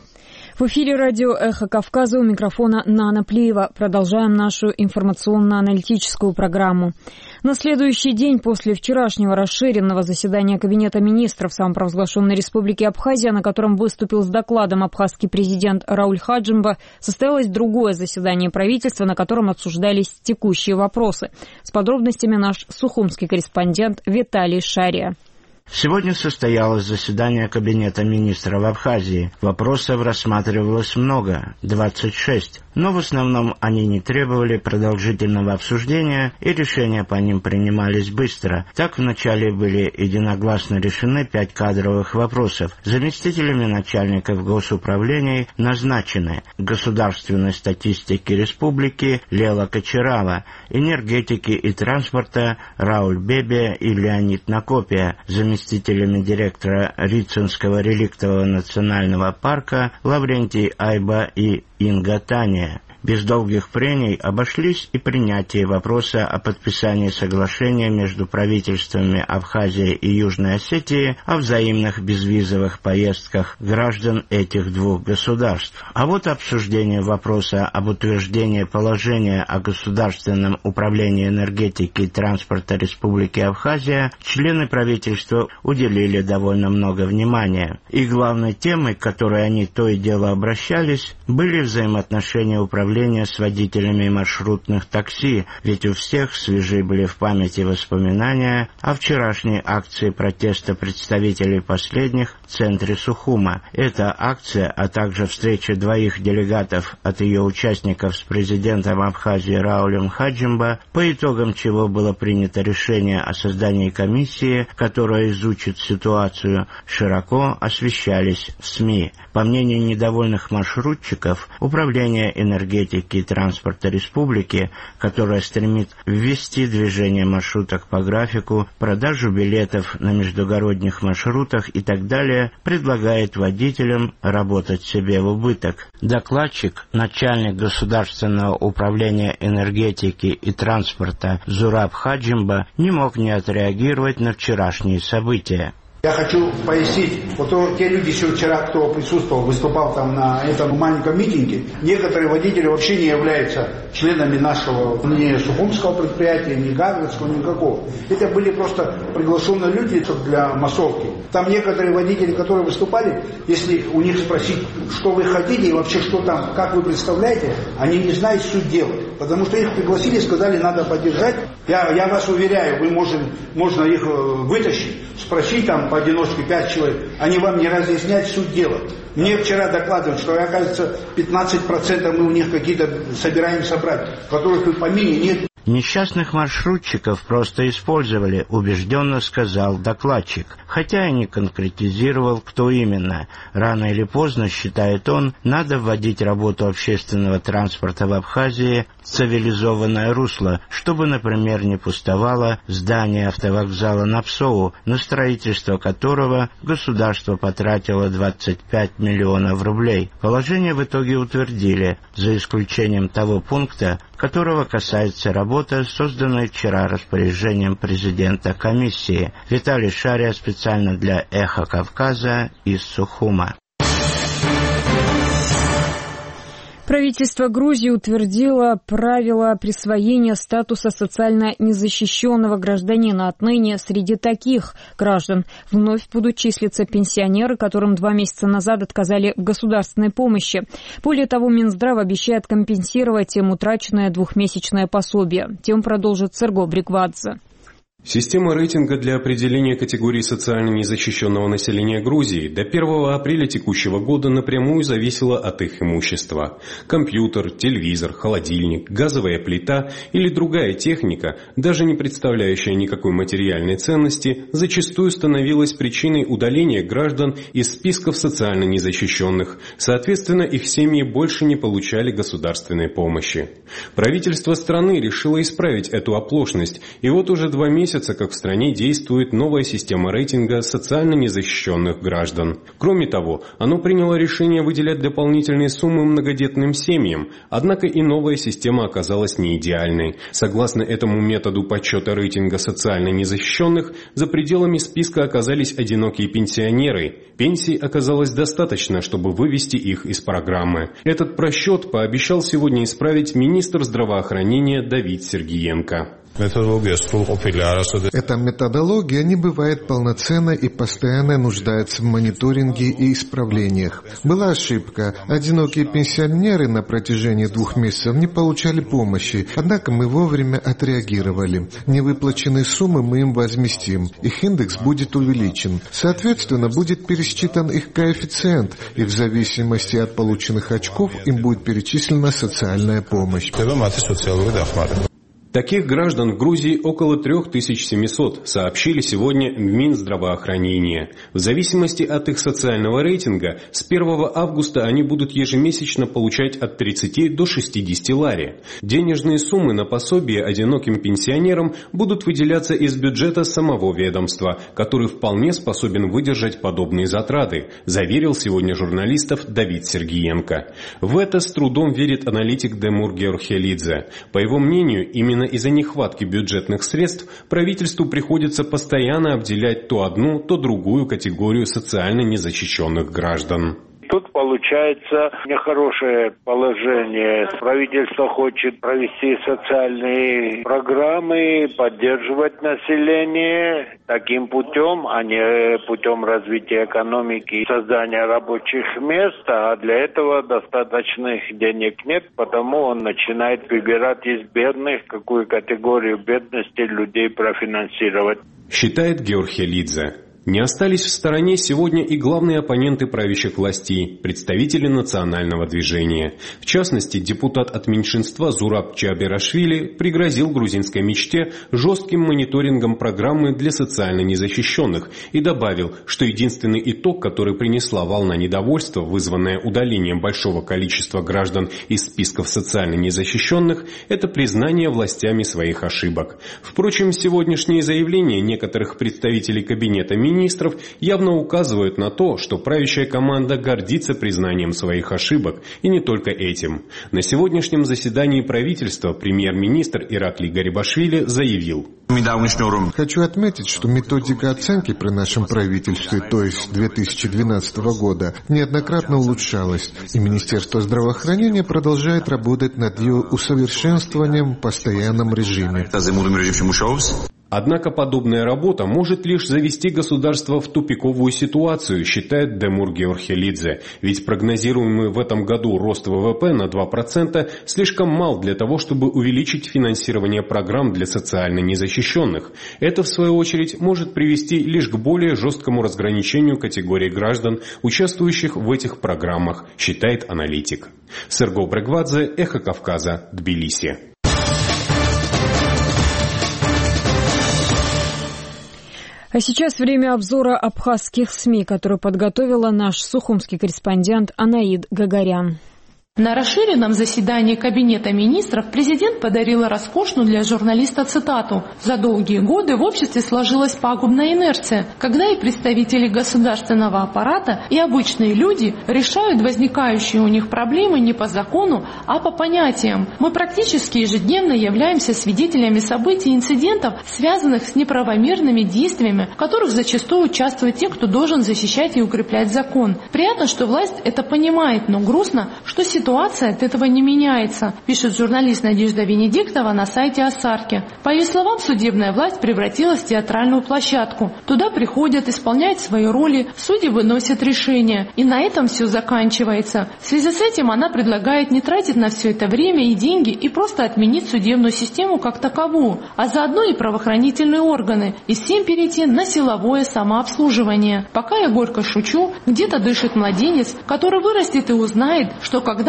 В эфире радио «Эхо Кавказа», у микрофона Нана Плиева. Продолжаем нашу информационно-аналитическую программу. На следующий день после вчерашнего расширенного заседания Кабинета министров самопровозглашенной Республики Абхазия, на котором выступил с докладом абхазский президент Рауль Хаджимба, состоялось другое заседание правительства, на котором обсуждались текущие вопросы. С подробностями наш сухумский корреспондент Виталий Шария. Сегодня состоялось заседание Кабинета министров Абхазии. Вопросов рассматривалось много, двадцать шесть, но в основном они не требовали продолжительного обсуждения и решения по ним принимались быстро. Так вначале были единогласно решены пять кадровых вопросов. Заместителями начальников госуправлений назначены государственной статистики республики Лела Кочарава, энергетики и транспорта Рауль Бебе и Леонид Накопия, заместителями директора Рицинского реликтового национального парка Лаврентий Айба и Инга Таня. Без долгих прений обошлись и принятие вопроса о подписании соглашения между правительствами Абхазии и Южной Осетии о взаимных безвизовых поездках граждан этих двух государств. А вот обсуждение вопроса об утверждении положения о государственном управлении энергетики и транспорта Республики Абхазия члены правительства уделили довольно много внимания. И главной темой, к которой они то и дело обращались, были взаимоотношения управления с водителями маршрутных такси, ведь у всех свежи были в памяти воспоминания о вчерашней акции протеста представителей последних в центре Сухума. Эта акция, а также встреча двоих делегатов от ее участников с президентом Абхазии Раулем Хаджимба, по итогам чего было принято решение о создании комиссии, которая изучит ситуацию, широко освещались в СМИ. По мнению недовольных маршрутчиков, управление энергетикой и транспорта республики, которая стремит ввести движение маршруток по графику, продажу билетов на междугородних маршрутах и так далее, предлагает водителям работать себе в убыток. Докладчик, начальник Государственного управления энергетики и транспорта Зураб Хаджимба, не мог не отреагировать на вчерашние события. Я хочу пояснить, вот те люди вчера, кто присутствовал, выступал там на этом маленьком митинге, некоторые водители вообще не являются членами нашего ни сухумского предприятия, ни гаградского, никакого. Это были просто приглашенные люди для массовки. Там некоторые водители, которые выступали, если у них спросить, что вы хотите и вообще что там, как вы представляете, они не знают суть дела. Потому что их пригласили, сказали, надо поддержать. Я, я вас уверяю, вы можем, можно их вытащить, спросить там поодиночке пять человек, они вам не разъяснять суть дела. Мне вчера докладывают, что, оказывается, пятнадцать процентов мы у них какие-то собираем собрать, которых и в помине нет. Несчастных маршрутчиков просто использовали, убежденно сказал докладчик, хотя и не конкретизировал, кто именно. Рано или поздно, считает он, надо вводить работу общественного транспорта в Абхазии в цивилизованное русло, чтобы, например, не пустовало здание автовокзала на Псоу, на строительство которого государство потратило двадцать пять миллионов рублей. Положение в итоге утвердили, за исключением того пункта, которого касается работы, созданной вчера распоряжением президента комиссии. Виталий Шария специально для «Эхо Кавказа» из Сухума. Правительство Грузии утвердило правила присвоения статуса социально незащищенного гражданина. Отныне среди таких граждан вновь будут числиться пенсионеры, которым два месяца назад отказали в государственной помощи. Более того, Минздрав обещает компенсировать им утраченное двухмесячное пособие. Тему продолжит Серго Бриквадзе. Система рейтинга для определения категории социально незащищенного населения Грузии до первого апреля текущего года напрямую зависела от их имущества. Компьютер, телевизор, холодильник, газовая плита или другая техника, даже не представляющая никакой материальной ценности, зачастую становилась причиной удаления граждан из списков социально незащищенных. Соответственно, их семьи больше не получали государственной помощи. Правительство страны решило исправить эту оплошность, и вот уже два месяца месяца, как в стране действует новая система рейтинга социально незащищенных граждан. Кроме того, оно приняло решение выделять дополнительные суммы многодетным семьям, однако и новая система оказалась не идеальной. Согласно этому методу подсчета рейтинга социально незащищенных, за пределами списка оказались одинокие пенсионеры. Пенсий оказалось достаточно, чтобы вывести их из программы. Этот просчет пообещал сегодня исправить министр здравоохранения Давид Сергиенко. Эта методология не бывает полноценной и постоянно нуждается в мониторинге и исправлениях. Была ошибка. Одинокие пенсионеры на протяжении двух месяцев не получали помощи, однако мы вовремя отреагировали. Невыплаченные суммы мы им возместим. Их индекс будет увеличен. Соответственно, будет пересчитан их коэффициент, и в зависимости от полученных очков им будет перечислена социальная помощь. Таких граждан в Грузии около три тысячи семьсот, сообщили сегодня в Минздравоохранения. В зависимости от их социального рейтинга, с первого августа они будут ежемесячно получать от тридцати до шестидесяти лари. Денежные суммы на пособие одиноким пенсионерам будут выделяться из бюджета самого ведомства, который вполне способен выдержать подобные затраты, заверил сегодня журналистов Давид Сергиенко. В это с трудом верит аналитик Демур Георхелидзе. По его мнению, именно из-за нехватки бюджетных средств правительству приходится постоянно обделять то одну, то другую категорию социально незащищенных граждан. Тут получается нехорошее положение. Правительство хочет провести социальные программы, поддерживать население таким путем, а не путем развития экономики и создания рабочих мест. А для этого достаточных денег нет, потому он начинает выбирать из бедных, какую категорию бедности людей профинансировать. Считает Георхелидзе. Не остались в стороне сегодня и главные оппоненты правящих властей, представители национального движения. В частности, депутат от меньшинства Зураб Чаберашвили пригрозил грузинской мечте жестким мониторингом программы для социально незащищенных и добавил, что единственный итог, который принесла волна недовольства, вызванная удалением большого количества граждан из списков социально незащищенных, это признание властями своих ошибок. Впрочем, сегодняшние заявления некоторых представителей кабинета министров министров явно указывают на то, что правящая команда гордится признанием своих ошибок, и не только этим. На сегодняшнем заседании правительства премьер-министр Иракли Гарибашвили заявил: «Хочу отметить, что методика оценки при нашем правительстве, то есть две тысячи двенадцатого года, неоднократно улучшалась, и Министерство здравоохранения продолжает работать над ее усовершенствованием в постоянном режиме». Однако подобная работа может лишь завести государство в тупиковую ситуацию, считает Демур Георхелидзе. Ведь прогнозируемый в этом году рост ВВП на два процента слишком мал для того, чтобы увеличить финансирование программ для социально незащищенных. Это, в свою очередь, может привести лишь к более жесткому разграничению категорий граждан, участвующих в этих программах, считает аналитик. Серго Брегвадзе, Эхо Кавказа, Тбилиси. А сейчас время обзора абхазских СМИ, который подготовила наш сухумский корреспондент Анаид Гагарян. На расширенном заседании Кабинета министров президент подарила роскошную для журналиста цитату: «За долгие годы в обществе сложилась пагубная инерция, когда и представители государственного аппарата, и обычные люди решают возникающие у них проблемы не по закону, а по понятиям. Мы практически ежедневно являемся свидетелями событий и инцидентов, связанных с неправомерными действиями, в которых зачастую участвуют те, кто должен защищать и укреплять закон. Приятно, что власть это понимает, но грустно, что ситуация Ситуация от этого не меняется», пишет журналист Надежда Венедиктова на сайте Асарки. По ее словам, судебная власть превратилась в театральную площадку. Туда приходят, исполняют свои роли, судьи выносят решения. И на этом все заканчивается. В связи с этим она предлагает не тратить на все это время и деньги и просто отменить судебную систему как таковую, а заодно и правоохранительные органы, и всем перейти на силовое самообслуживание. Пока я горько шучу, где-то дышит младенец, который вырастет и узнает, что когда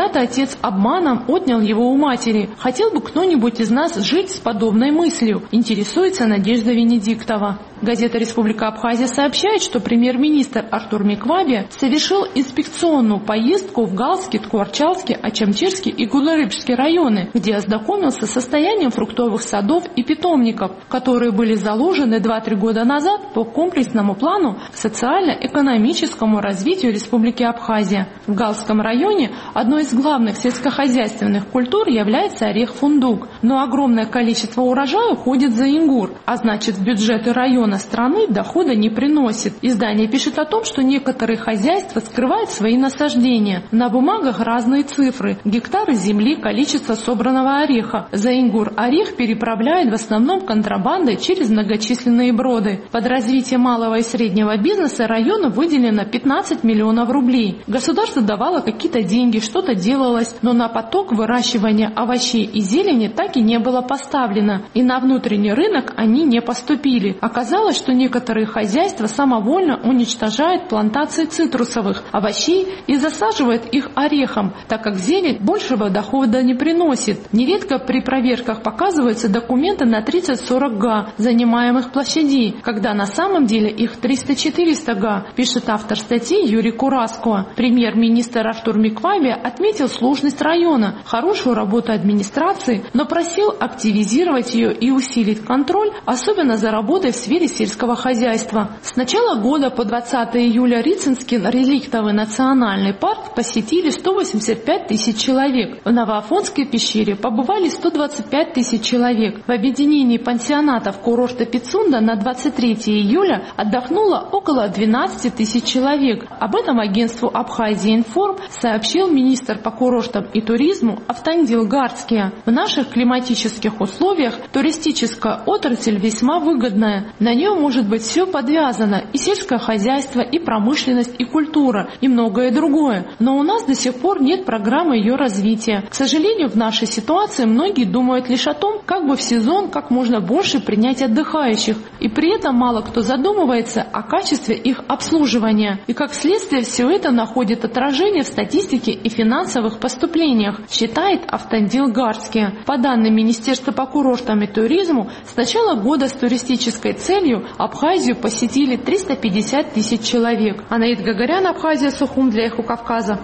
когда-то отец обманом отнял его у матери. Хотел бы кто-нибудь из нас жить с подобной мыслью? Интересуется Надежда Венедиктова. Газета «Республика Абхазия» сообщает, что премьер-министр Артур Мекваби совершил инспекционную поездку в Галский, Ткварчалский, Ачамчирский и Гуларыбский районы, где ознакомился с состоянием фруктовых садов и питомников, которые были заложены два-три года назад по комплексному плану к социально-экономическому развитию Республики Абхазия. В Галском районе одной из главных сельскохозяйственных культур является орех-фундук, но огромное количество урожая уходит за ингур, а значит в бюджеты района страны дохода не приносит. Издание пишет о том, что некоторые хозяйства скрывают свои насаждения. На бумагах разные цифры: гектары земли, количество собранного ореха. За ингур орех переправляют в основном контрабандой через многочисленные броды. Под развитие малого и среднего бизнеса району выделено пятнадцать миллионов рублей. Государство давало какие-то деньги, что-то делалось, но на поток выращивания овощей и зелени так и не было поставлено, и на внутренний рынок они не поступили. Оказалось, что некоторые хозяйства самовольно уничтожают плантации цитрусовых овощей и засаживают их орехом, так как зелень большего дохода не приносит. Нередко при проверках показываются документы на тридцать-сорок га занимаемых площадей, когда на самом деле их триста-четыреста га, пишет автор статьи Юрий Кураско. Премьер-министр Артур Мекваби отметил сложность района, хорошую работу администрации, но просил активизировать ее и усилить контроль, особенно за работой в сфере сельского хозяйства. С начала года по двадцатое июля Рицинский реликтовый национальный парк посетили сто восемьдесят пять тысяч человек. В Новоафонской пещере побывали сто двадцать пять тысяч человек. В объединении пансионатов курорта Пицунда на двадцать третье июля отдохнуло около двенадцать тысяч человек. Об этом агентству Абхазия Информ сообщил министр по курортам и туризму Автандил Гарцкий. В наших климатических условиях туристическая отрасль весьма выгодная. На нее может быть все подвязано: и сельское хозяйство, и промышленность, и культура, и многое другое. Но у нас до сих пор нет программы ее развития. К сожалению, в нашей ситуации многие думают лишь о том, как бы в сезон как можно больше принять отдыхающих, и при этом мало кто задумывается о качестве их обслуживания. И как следствие все это находит отражение в статистике и финансовых поступлениях, считает Автандил Гарцкий. По данным Министерства по курортам и туризму, с начала года с туристической целью Абхазию посетили триста пятьдесят тысяч человек. Анаид Гагарян, Абхазия, Сухум для Эхо Кавказа.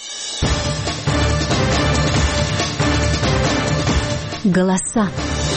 Голоса.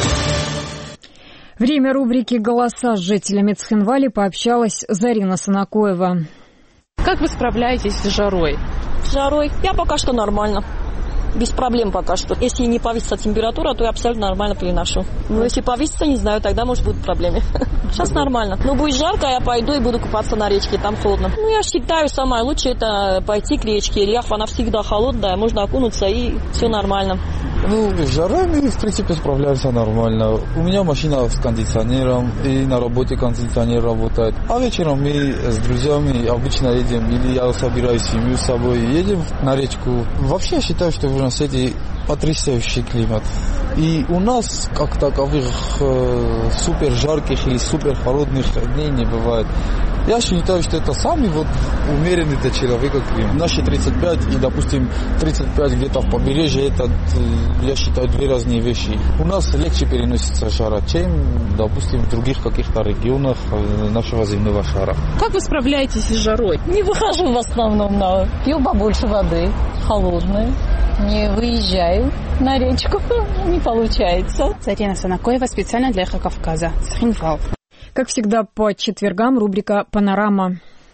Время рубрики «Голоса» с жителями Цхинвали пообщалась Зарина Санакоева. Как вы справляетесь с жарой? С жарой? Я пока что нормально. Без проблем пока что. Если не повысится температура, то я абсолютно нормально переношу. Но если повысится, не знаю, тогда может будут проблемы. Сейчас нормально. Но будет жарко, я пойду и буду купаться на речке, там холодно. Ну, я считаю, самое лучшее это пойти к речке. Ряхва, она всегда холодная, можно окунуться и все нормально. Ну, с жарой мы, в принципе, справляемся нормально. У меня машина с кондиционером, и на работе кондиционер работает. А вечером мы с друзьями обычно едем, или я собираю семью с собой, едем на речку. Вообще, я считаю, что в Осетии потрясающий климат. И у нас, как таковых, э, супер жарких или супер холодных дней не бывает. Я считаю, что это самый вот умеренный для человека климат. Наши тридцать пять и, допустим, тридцать пять где-то в побережье, это, я считаю, две разные вещи. У нас легче переносится жара, чем, допустим, в других каких-то регионах нашего земного шара. Как вы справляетесь с жарой? Не выхожу в основном, но пью побольше воды, холодной. Не выезжаю на речку, не получается. Зарина Санакоева специально для Эхо Кавказа. Цхинвал. Как всегда, по четвергам рубрика «Панорама».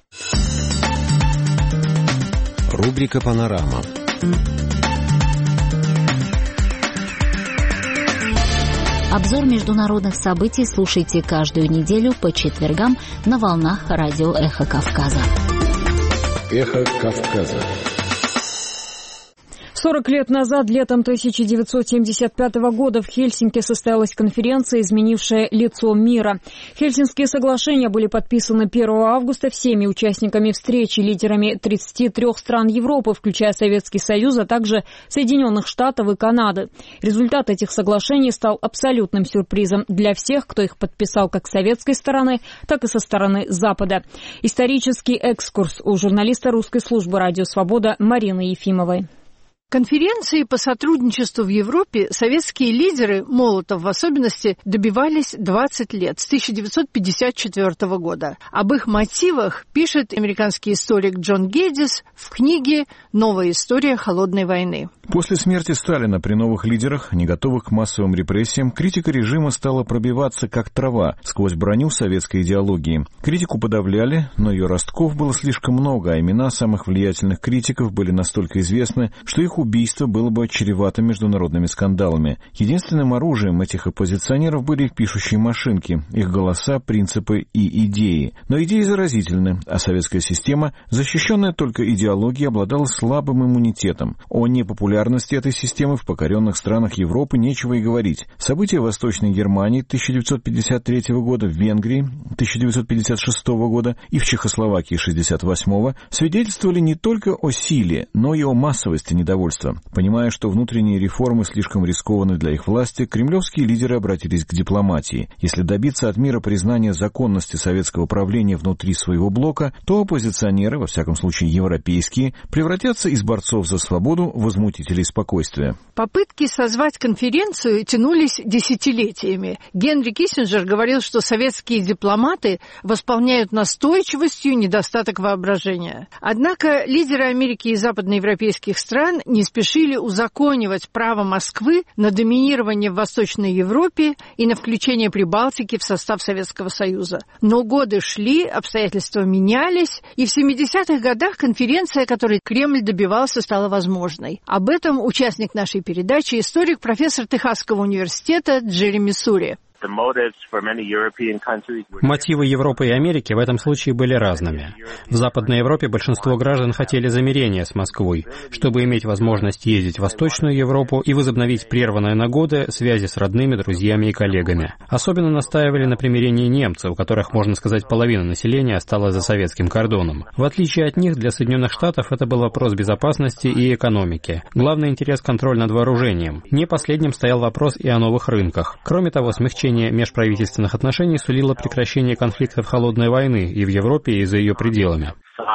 Рубрика «Панорама». Обзор международных событий слушайте каждую неделю по четвергам на волнах радио «Эхо Кавказа». «Эхо Кавказа». сорок лет назад, летом тысяча девятьсот семьдесят пятого года, в Хельсинки состоялась конференция, изменившая лицо мира. Хельсинские соглашения были подписаны первого августа всеми участниками встречи, лидерами тридцати трёх стран Европы, включая Советский Союз, а также Соединенных Штатов и Канады. Результат этих соглашений стал абсолютным сюрпризом для всех, кто их подписал как с советской стороны, так и со стороны Запада. Исторический экскурс у журналиста русской службы «Радио Свобода» Марины Ефимовой. Конференции по сотрудничеству в Европе советские лидеры, Молотов в особенности, добивались двадцать лет, с тысяча девятьсот пятьдесят четвёртого года. Об их мотивах пишет американский историк Джон Геддис в книге «Новая история холодной войны». После смерти Сталина при новых лидерах, не готовых к массовым репрессиям, критика режима стала пробиваться как трава сквозь броню советской идеологии. Критику подавляли, но ее ростков было слишком много, а имена самых влиятельных критиков были настолько известны, что их убийство было бы чревато международными скандалами. Единственным оружием этих оппозиционеров были их пишущие машинки, их голоса, принципы и идеи. Но идеи заразительны, а советская система, защищенная только идеологией, обладала слабым иммунитетом. О непопулярности этой системы в покоренных странах Европы нечего и говорить. События в Восточной Германии тысяча девятьсот пятьдесят третьего года, в Венгрии тысяча девятьсот пятьдесят шестого года и в Чехословакии шестьдесят восьмого свидетельствовали не только о силе, но и о массовости недовольства. Понимая, что внутренние реформы слишком рискованы для их власти, кремлевские лидеры обратились к дипломатии. Если добиться от мира признания законности советского правления внутри своего блока, то оппозиционеры, во всяком случае европейские, превратятся из борцов за свободу в возмутителей спокойствия. Попытки созвать конференцию тянулись десятилетиями. Генри Киссинджер говорил, что советские дипломаты восполняют настойчивостью недостаток воображения. Однако лидеры Америки и западноевропейских стран не спешили узаконивать право Москвы на доминирование в Восточной Европе и на включение Прибалтики в состав Советского Союза. Но годы шли, обстоятельства менялись, и в семидесятых годах конференция, которой Кремль добивался, стала возможной. Об этом участник нашей передачи, историк, профессор Техасского университета Джереми Сури. Мотивы Европы и Америки в этом случае были разными. В Западной Европе большинство граждан хотели замирения с Москвой, чтобы иметь возможность ездить в Восточную Европу и возобновить прерванные на годы связи с родными, друзьями и коллегами. Особенно настаивали на примирении немцев, у которых, можно сказать, половина населения осталась за советским кордоном. В отличие от них, для Соединенных Штатов это был вопрос безопасности и экономики. Главный интерес — контроль над вооружением. Не последним стоял вопрос и о новых рынках. Кроме того, смягчение межправительственных отношений сулило прекращение конфликтов холодной войны и в Европе, и за ее пределами.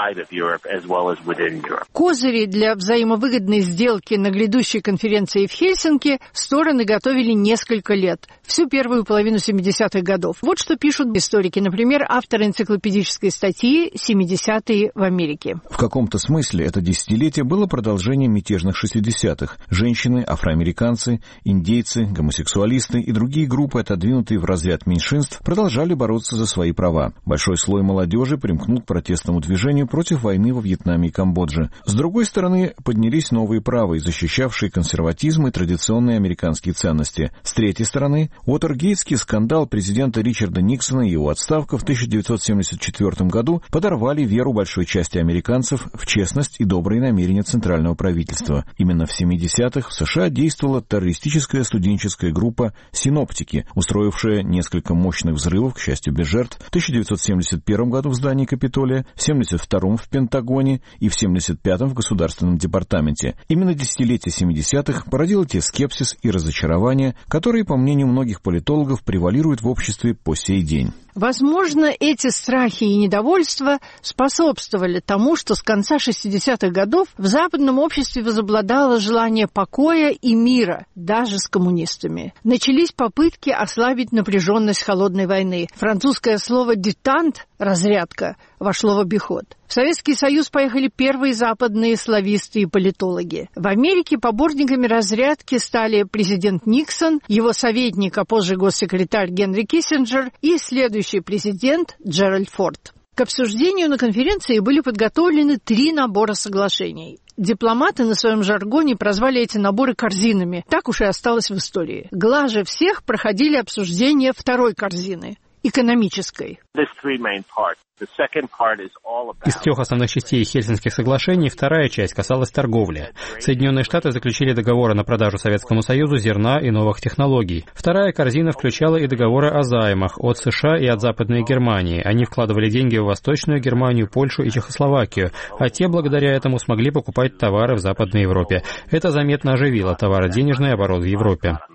Козыри для взаимовыгодной сделки на грядущей конференции в Хельсинки стороны готовили несколько лет, всю первую половину семидесятых годов. Вот что пишут историки, например, автор энциклопедической статьи «семидесятые в Америке». В каком-то смысле это десятилетие было продолжением мятежных шестидесятых. Женщины, афроамериканцы, индейцы, гомосексуалисты и другие группы, отодвинутые в разряд меньшинств, продолжали бороться за свои права. Большой слой молодежи примкнул к протестному движению против войны во Вьетнаме и Камбодже. С другой стороны, поднялись новые правые, защищавшие консерватизм и традиционные американские ценности. С третьей стороны, Уотергейтский скандал президента Ричарда Никсона и его отставка в тысяча девятьсот семьдесят четвёртом году подорвали веру большой части американцев в честность и добрые намерения центрального правительства. Именно в семидесятых в США действовала террористическая студенческая группа «Синоптики», устроившая несколько мощных взрывов, к счастью, без жертв, в тысяча девятьсот семьдесят первом году в здании Капитолия, в семьдесят втором в Пентагоне и в семьдесят пятом в Государственном департаменте. Именно десятилетие семидесятых породило те скепсис и разочарования, которые, по мнению многих политологов, превалируют в обществе по сей день. Возможно, эти страхи и недовольства способствовали тому, что с конца шестидесятых годов в западном обществе возобладало желание покоя и мира, даже с коммунистами. Начались попытки ослабить напряженность холодной войны. Французское слово «детант» — разрядка — вошло в обиход. В Советский Союз поехали первые западные слависты и политологи. В Америке поборниками разрядки стали президент Никсон, его советник, а позже госсекретарь Генри Киссинджер и следующий президент Джеральд Форд. К обсуждению на конференции были подготовлены три набора соглашений. Дипломаты на своем жаргоне прозвали эти наборы корзинами. Так уж и осталось в истории. Глаже всех проходили обсуждения второй корзины – экономической. Из трех основных частей Хельсинских соглашений вторая часть касалась торговли. Соединенные Штаты заключили договоры на продажу Советскому Союзу зерна и новых технологий. Вторая корзина включала и договоры о займах от США и от Западной Германии. Они вкладывали деньги в Восточную Германию, Польшу и Чехословакию, а те, благодаря этому, смогли покупать товары в Западной Европе. Это заметно оживило товароденежный оборот в Европе.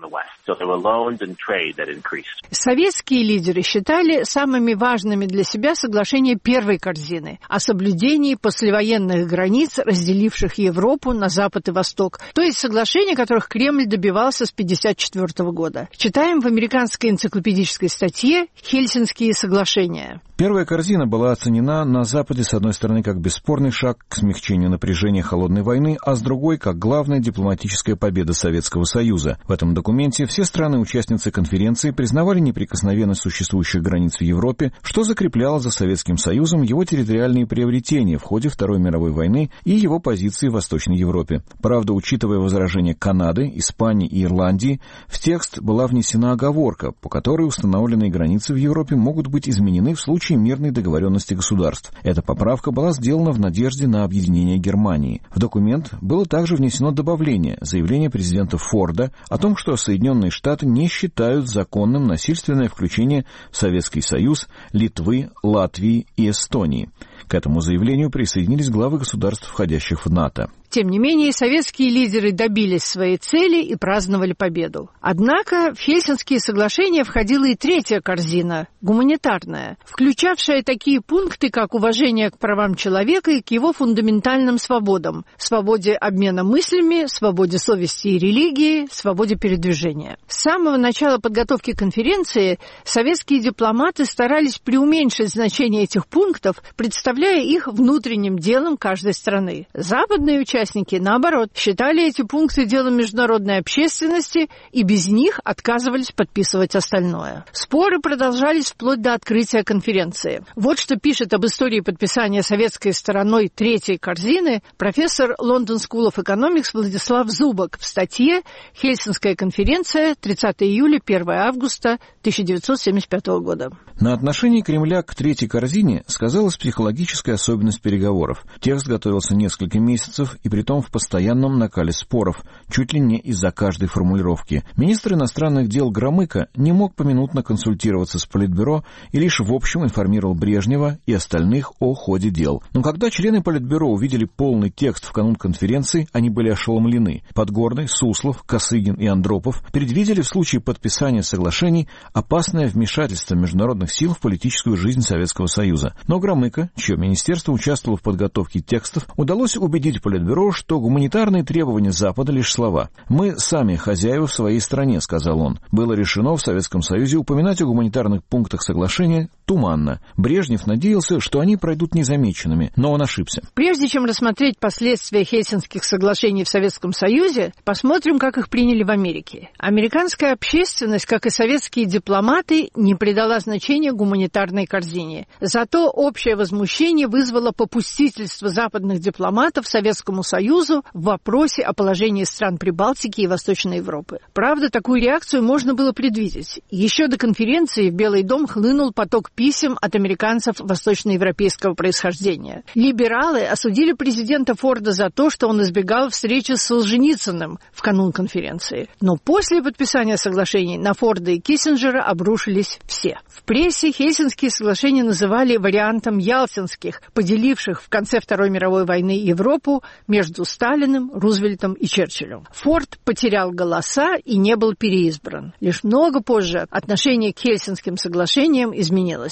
Советские лидеры считали самыми важными для себя соглашения первой корзины о соблюдении послевоенных границ, разделивших Европу на Запад и Восток, то есть соглашения, которых Кремль добивался с тысяча девятьсот пятьдесят четвёртого года. Читаем в американской энциклопедической статье «Хельсинские соглашения». Первая корзина была оценена на Западе, с одной стороны, как бесспорный шаг к смягчению напряжения холодной войны, а с другой, как главная дипломатическая победа Советского Союза. В этом документе все страны-участницы конференции признавали неприкосновенность существующих границ в Европе, что закрепляло за Советским Союзом его территориальные приобретения в ходе Второй мировой войны и его позиции в Восточной Европе. Правда, учитывая возражения Канады, Испании и Ирландии, в текст была внесена оговорка, по которой установленные границы в Европе могут быть изменены в случае мирной договоренности государств. Эта поправка была сделана в надежде на объединение Германии. В документ было также внесено добавление, заявление президента Форда о том, что Соединенные Штаты не считают законным насильственное включение в Советский Союз Литвы, Латвии и Эстонии. К этому заявлению присоединились главы государств, входящих в НАТО. Тем не менее, советские лидеры добились своей цели и праздновали победу. Однако в Хельсинские соглашения входила и третья корзина – гуманитарная, включавшая такие пункты, как уважение к правам человека и к его фундаментальным свободам – свободе обмена мыслями, свободе совести и религии, свободе передвижения. С самого начала подготовки конференции советские дипломаты старались преуменьшить значение этих пунктов, представляя их внутренним делом каждой страны. Западные участники Участники, наоборот, считали эти пункты делом международной общественности и без них отказывались подписывать остальное. Споры продолжались вплоть до открытия конференции. Вот что пишет об истории подписания советской стороной третьей корзины профессор London School of Economics Владислав Зубок в статье «Хельсинская конференция. тридцатого июля — первого августа тысяча девятьсот семьдесят пятого года». На отношении Кремля к третьей корзине сказалась психологическая особенность переговоров. Текст готовился несколько месяцев, и притом в постоянном накале споров, чуть ли не из-за каждой формулировки. Министр иностранных дел Громыко не мог поминутно консультироваться с Политбюро и лишь в общем информировал Брежнева и остальных о ходе дел. Но когда члены Политбюро увидели полный текст в канун конференции, они были ошеломлены. Подгорный, Суслов, Косыгин и Андропов предвидели в случае подписания соглашений опасное вмешательство международных сил в политическую жизнь Советского Союза. Но Громыко, чье министерство участвовало в подготовке текстов, удалось убедить Политбюро, что гуманитарные требования Запада лишь слова. «Мы сами хозяева в своей стране», — сказал он. Было решено в Советском Союзе упоминать о гуманитарных пунктах соглашения туманно. Брежнев надеялся, что они пройдут незамеченными, но он ошибся. Прежде чем рассмотреть последствия Хельсинских соглашений в Советском Союзе, посмотрим, как их приняли в Америке. Американская общественность, как и советские дипломаты, не придала значения гуманитарной корзине. Зато общее возмущение вызвало попустительство западных дипломатов Советскому Союзу в вопросе о положении стран Прибалтики и Восточной Европы. Правда, такую реакцию можно было предвидеть. Еще до конференции в Белый дом хлынул поток писем от американцев восточноевропейского происхождения. Либералы осудили президента Форда за то, что он избегал встречи с Солженицыным в канун конференции. Но после подписания соглашений на Форда и Киссинджера обрушились все. В прессе Хельсинские соглашения называли вариантом ялтинских, поделивших в конце Второй мировой войны Европу между Сталиным, Рузвельтом и Черчиллем. Форд потерял голоса и не был переизбран. Лишь много позже отношение к Хельсинским соглашениям изменилось.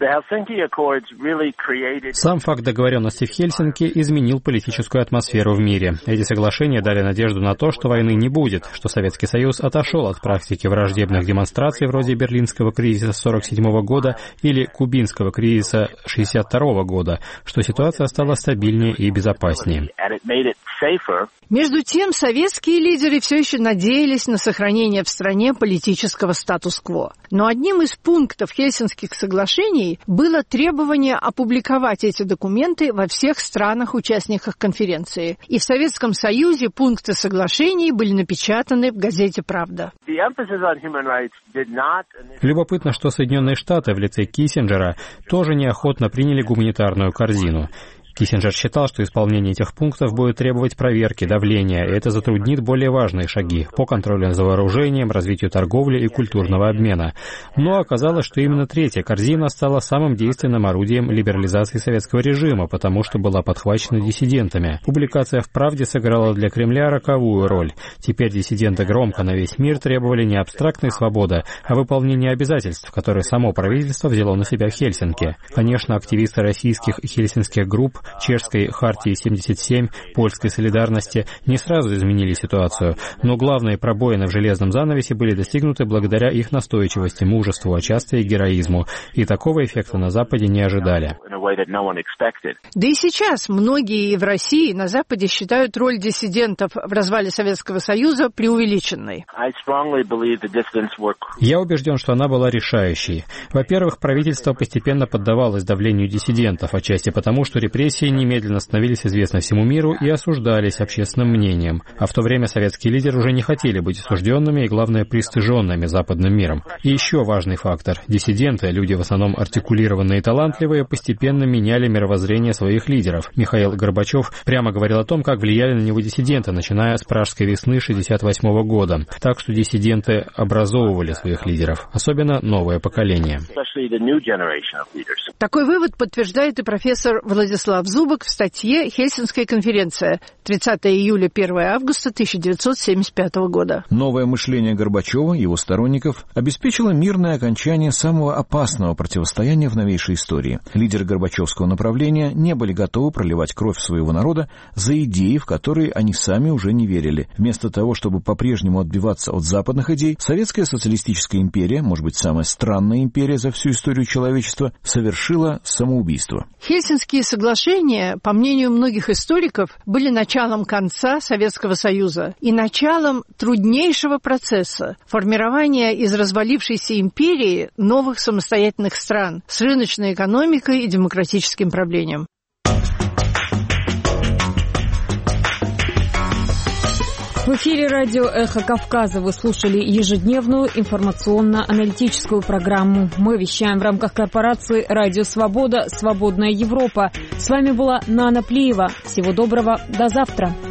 Сам факт договоренности в Хельсинки изменил политическую атмосферу в мире. Эти соглашения дали надежду на то, что войны не будет, что Советский Союз отошел от практики враждебных демонстраций вроде Берлинского кризиса сорок седьмого года или Кубинского кризиса шестьдесят второго года, что ситуация стала стабильнее и безопаснее. Между тем, советские лидеры все еще надеялись на сохранение в стране политического статус-кво. Но одним из пунктов Хельсинских соглашений было требование опубликовать эти документы во всех странах-участниках конференции. И в Советском Союзе пункты соглашений были напечатаны в газете «Правда». Любопытно, что Соединенные Штаты в лице Киссинджера тоже неохотно приняли гуманитарную корзину. Киссинджер считал, что исполнение этих пунктов будет требовать проверки, давления, и это затруднит более важные шаги по контролю за вооружением, развитию торговли и культурного обмена. Но оказалось, что именно третья корзина стала самым действенным орудием либерализации советского режима, потому что была подхвачена диссидентами. Публикация в «Правде» сыграла для Кремля роковую роль. Теперь диссиденты громко на весь мир требовали не абстрактной свободы, а выполнения обязательств, которые само правительство взяло на себя в Хельсинки. Конечно, активисты российских и хельсинских групп, чешской «Хартии семьдесят семь», польской «Солидарности» не сразу изменили ситуацию, но главные пробоины в железном занавесе были достигнуты благодаря их настойчивости, мужеству, а часто и героизму, и такого эффекта на Западе не ожидали. Да и сейчас многие и в России, и на Западе считают роль диссидентов в развале Советского Союза преувеличенной. Я убежден, что она была решающей. Во-первых, правительство постепенно поддавалось давлению диссидентов, отчасти потому, что репрессии немедленно становились известны всему миру и осуждались общественным мнением. А в то время советские лидеры уже не хотели быть осужденными и, главное, пристыженными западным миром. И еще важный фактор. Диссиденты, люди в основном артикулированные и талантливые, постепенно меняли мировоззрение своих лидеров. Михаил Горбачев прямо говорил о том, как влияли на него диссиденты, начиная с Пражской весны шестьдесят восьмого года. Так что диссиденты образовывали своих лидеров, особенно новое поколение. Такой вывод подтверждает и профессор Владислав Зубок в статье «Хельсинская конференция. тридцатого июля — первого августа тысяча девятьсот семьдесят пятого года». Новое мышление Горбачева и его сторонников обеспечило мирное окончание самого опасного противостояния в новейшей истории. Лидеры горбачевского направления не были готовы проливать кровь своего народа за идеи, в которые они сами уже не верили. Вместо того, чтобы по-прежнему отбиваться от западных идей, Советская социалистическая империя, может быть, самая странная империя за всю историю человечества, совершила самоубийство. Хельсинские соглашения, по мнению многих историков, были началом конца Советского Союза и началом труднейшего процесса формирования из развалившейся империи новых самостоятельных стран с рыночной экономикой и демократическим правлением. В эфире радио «Эхо Кавказа» вы слушали ежедневную информационно-аналитическую программу. Мы вещаем в рамках корпорации «Радио Свобода. Свободная Европа». С вами была Нана Плиева. Всего доброго. До завтра.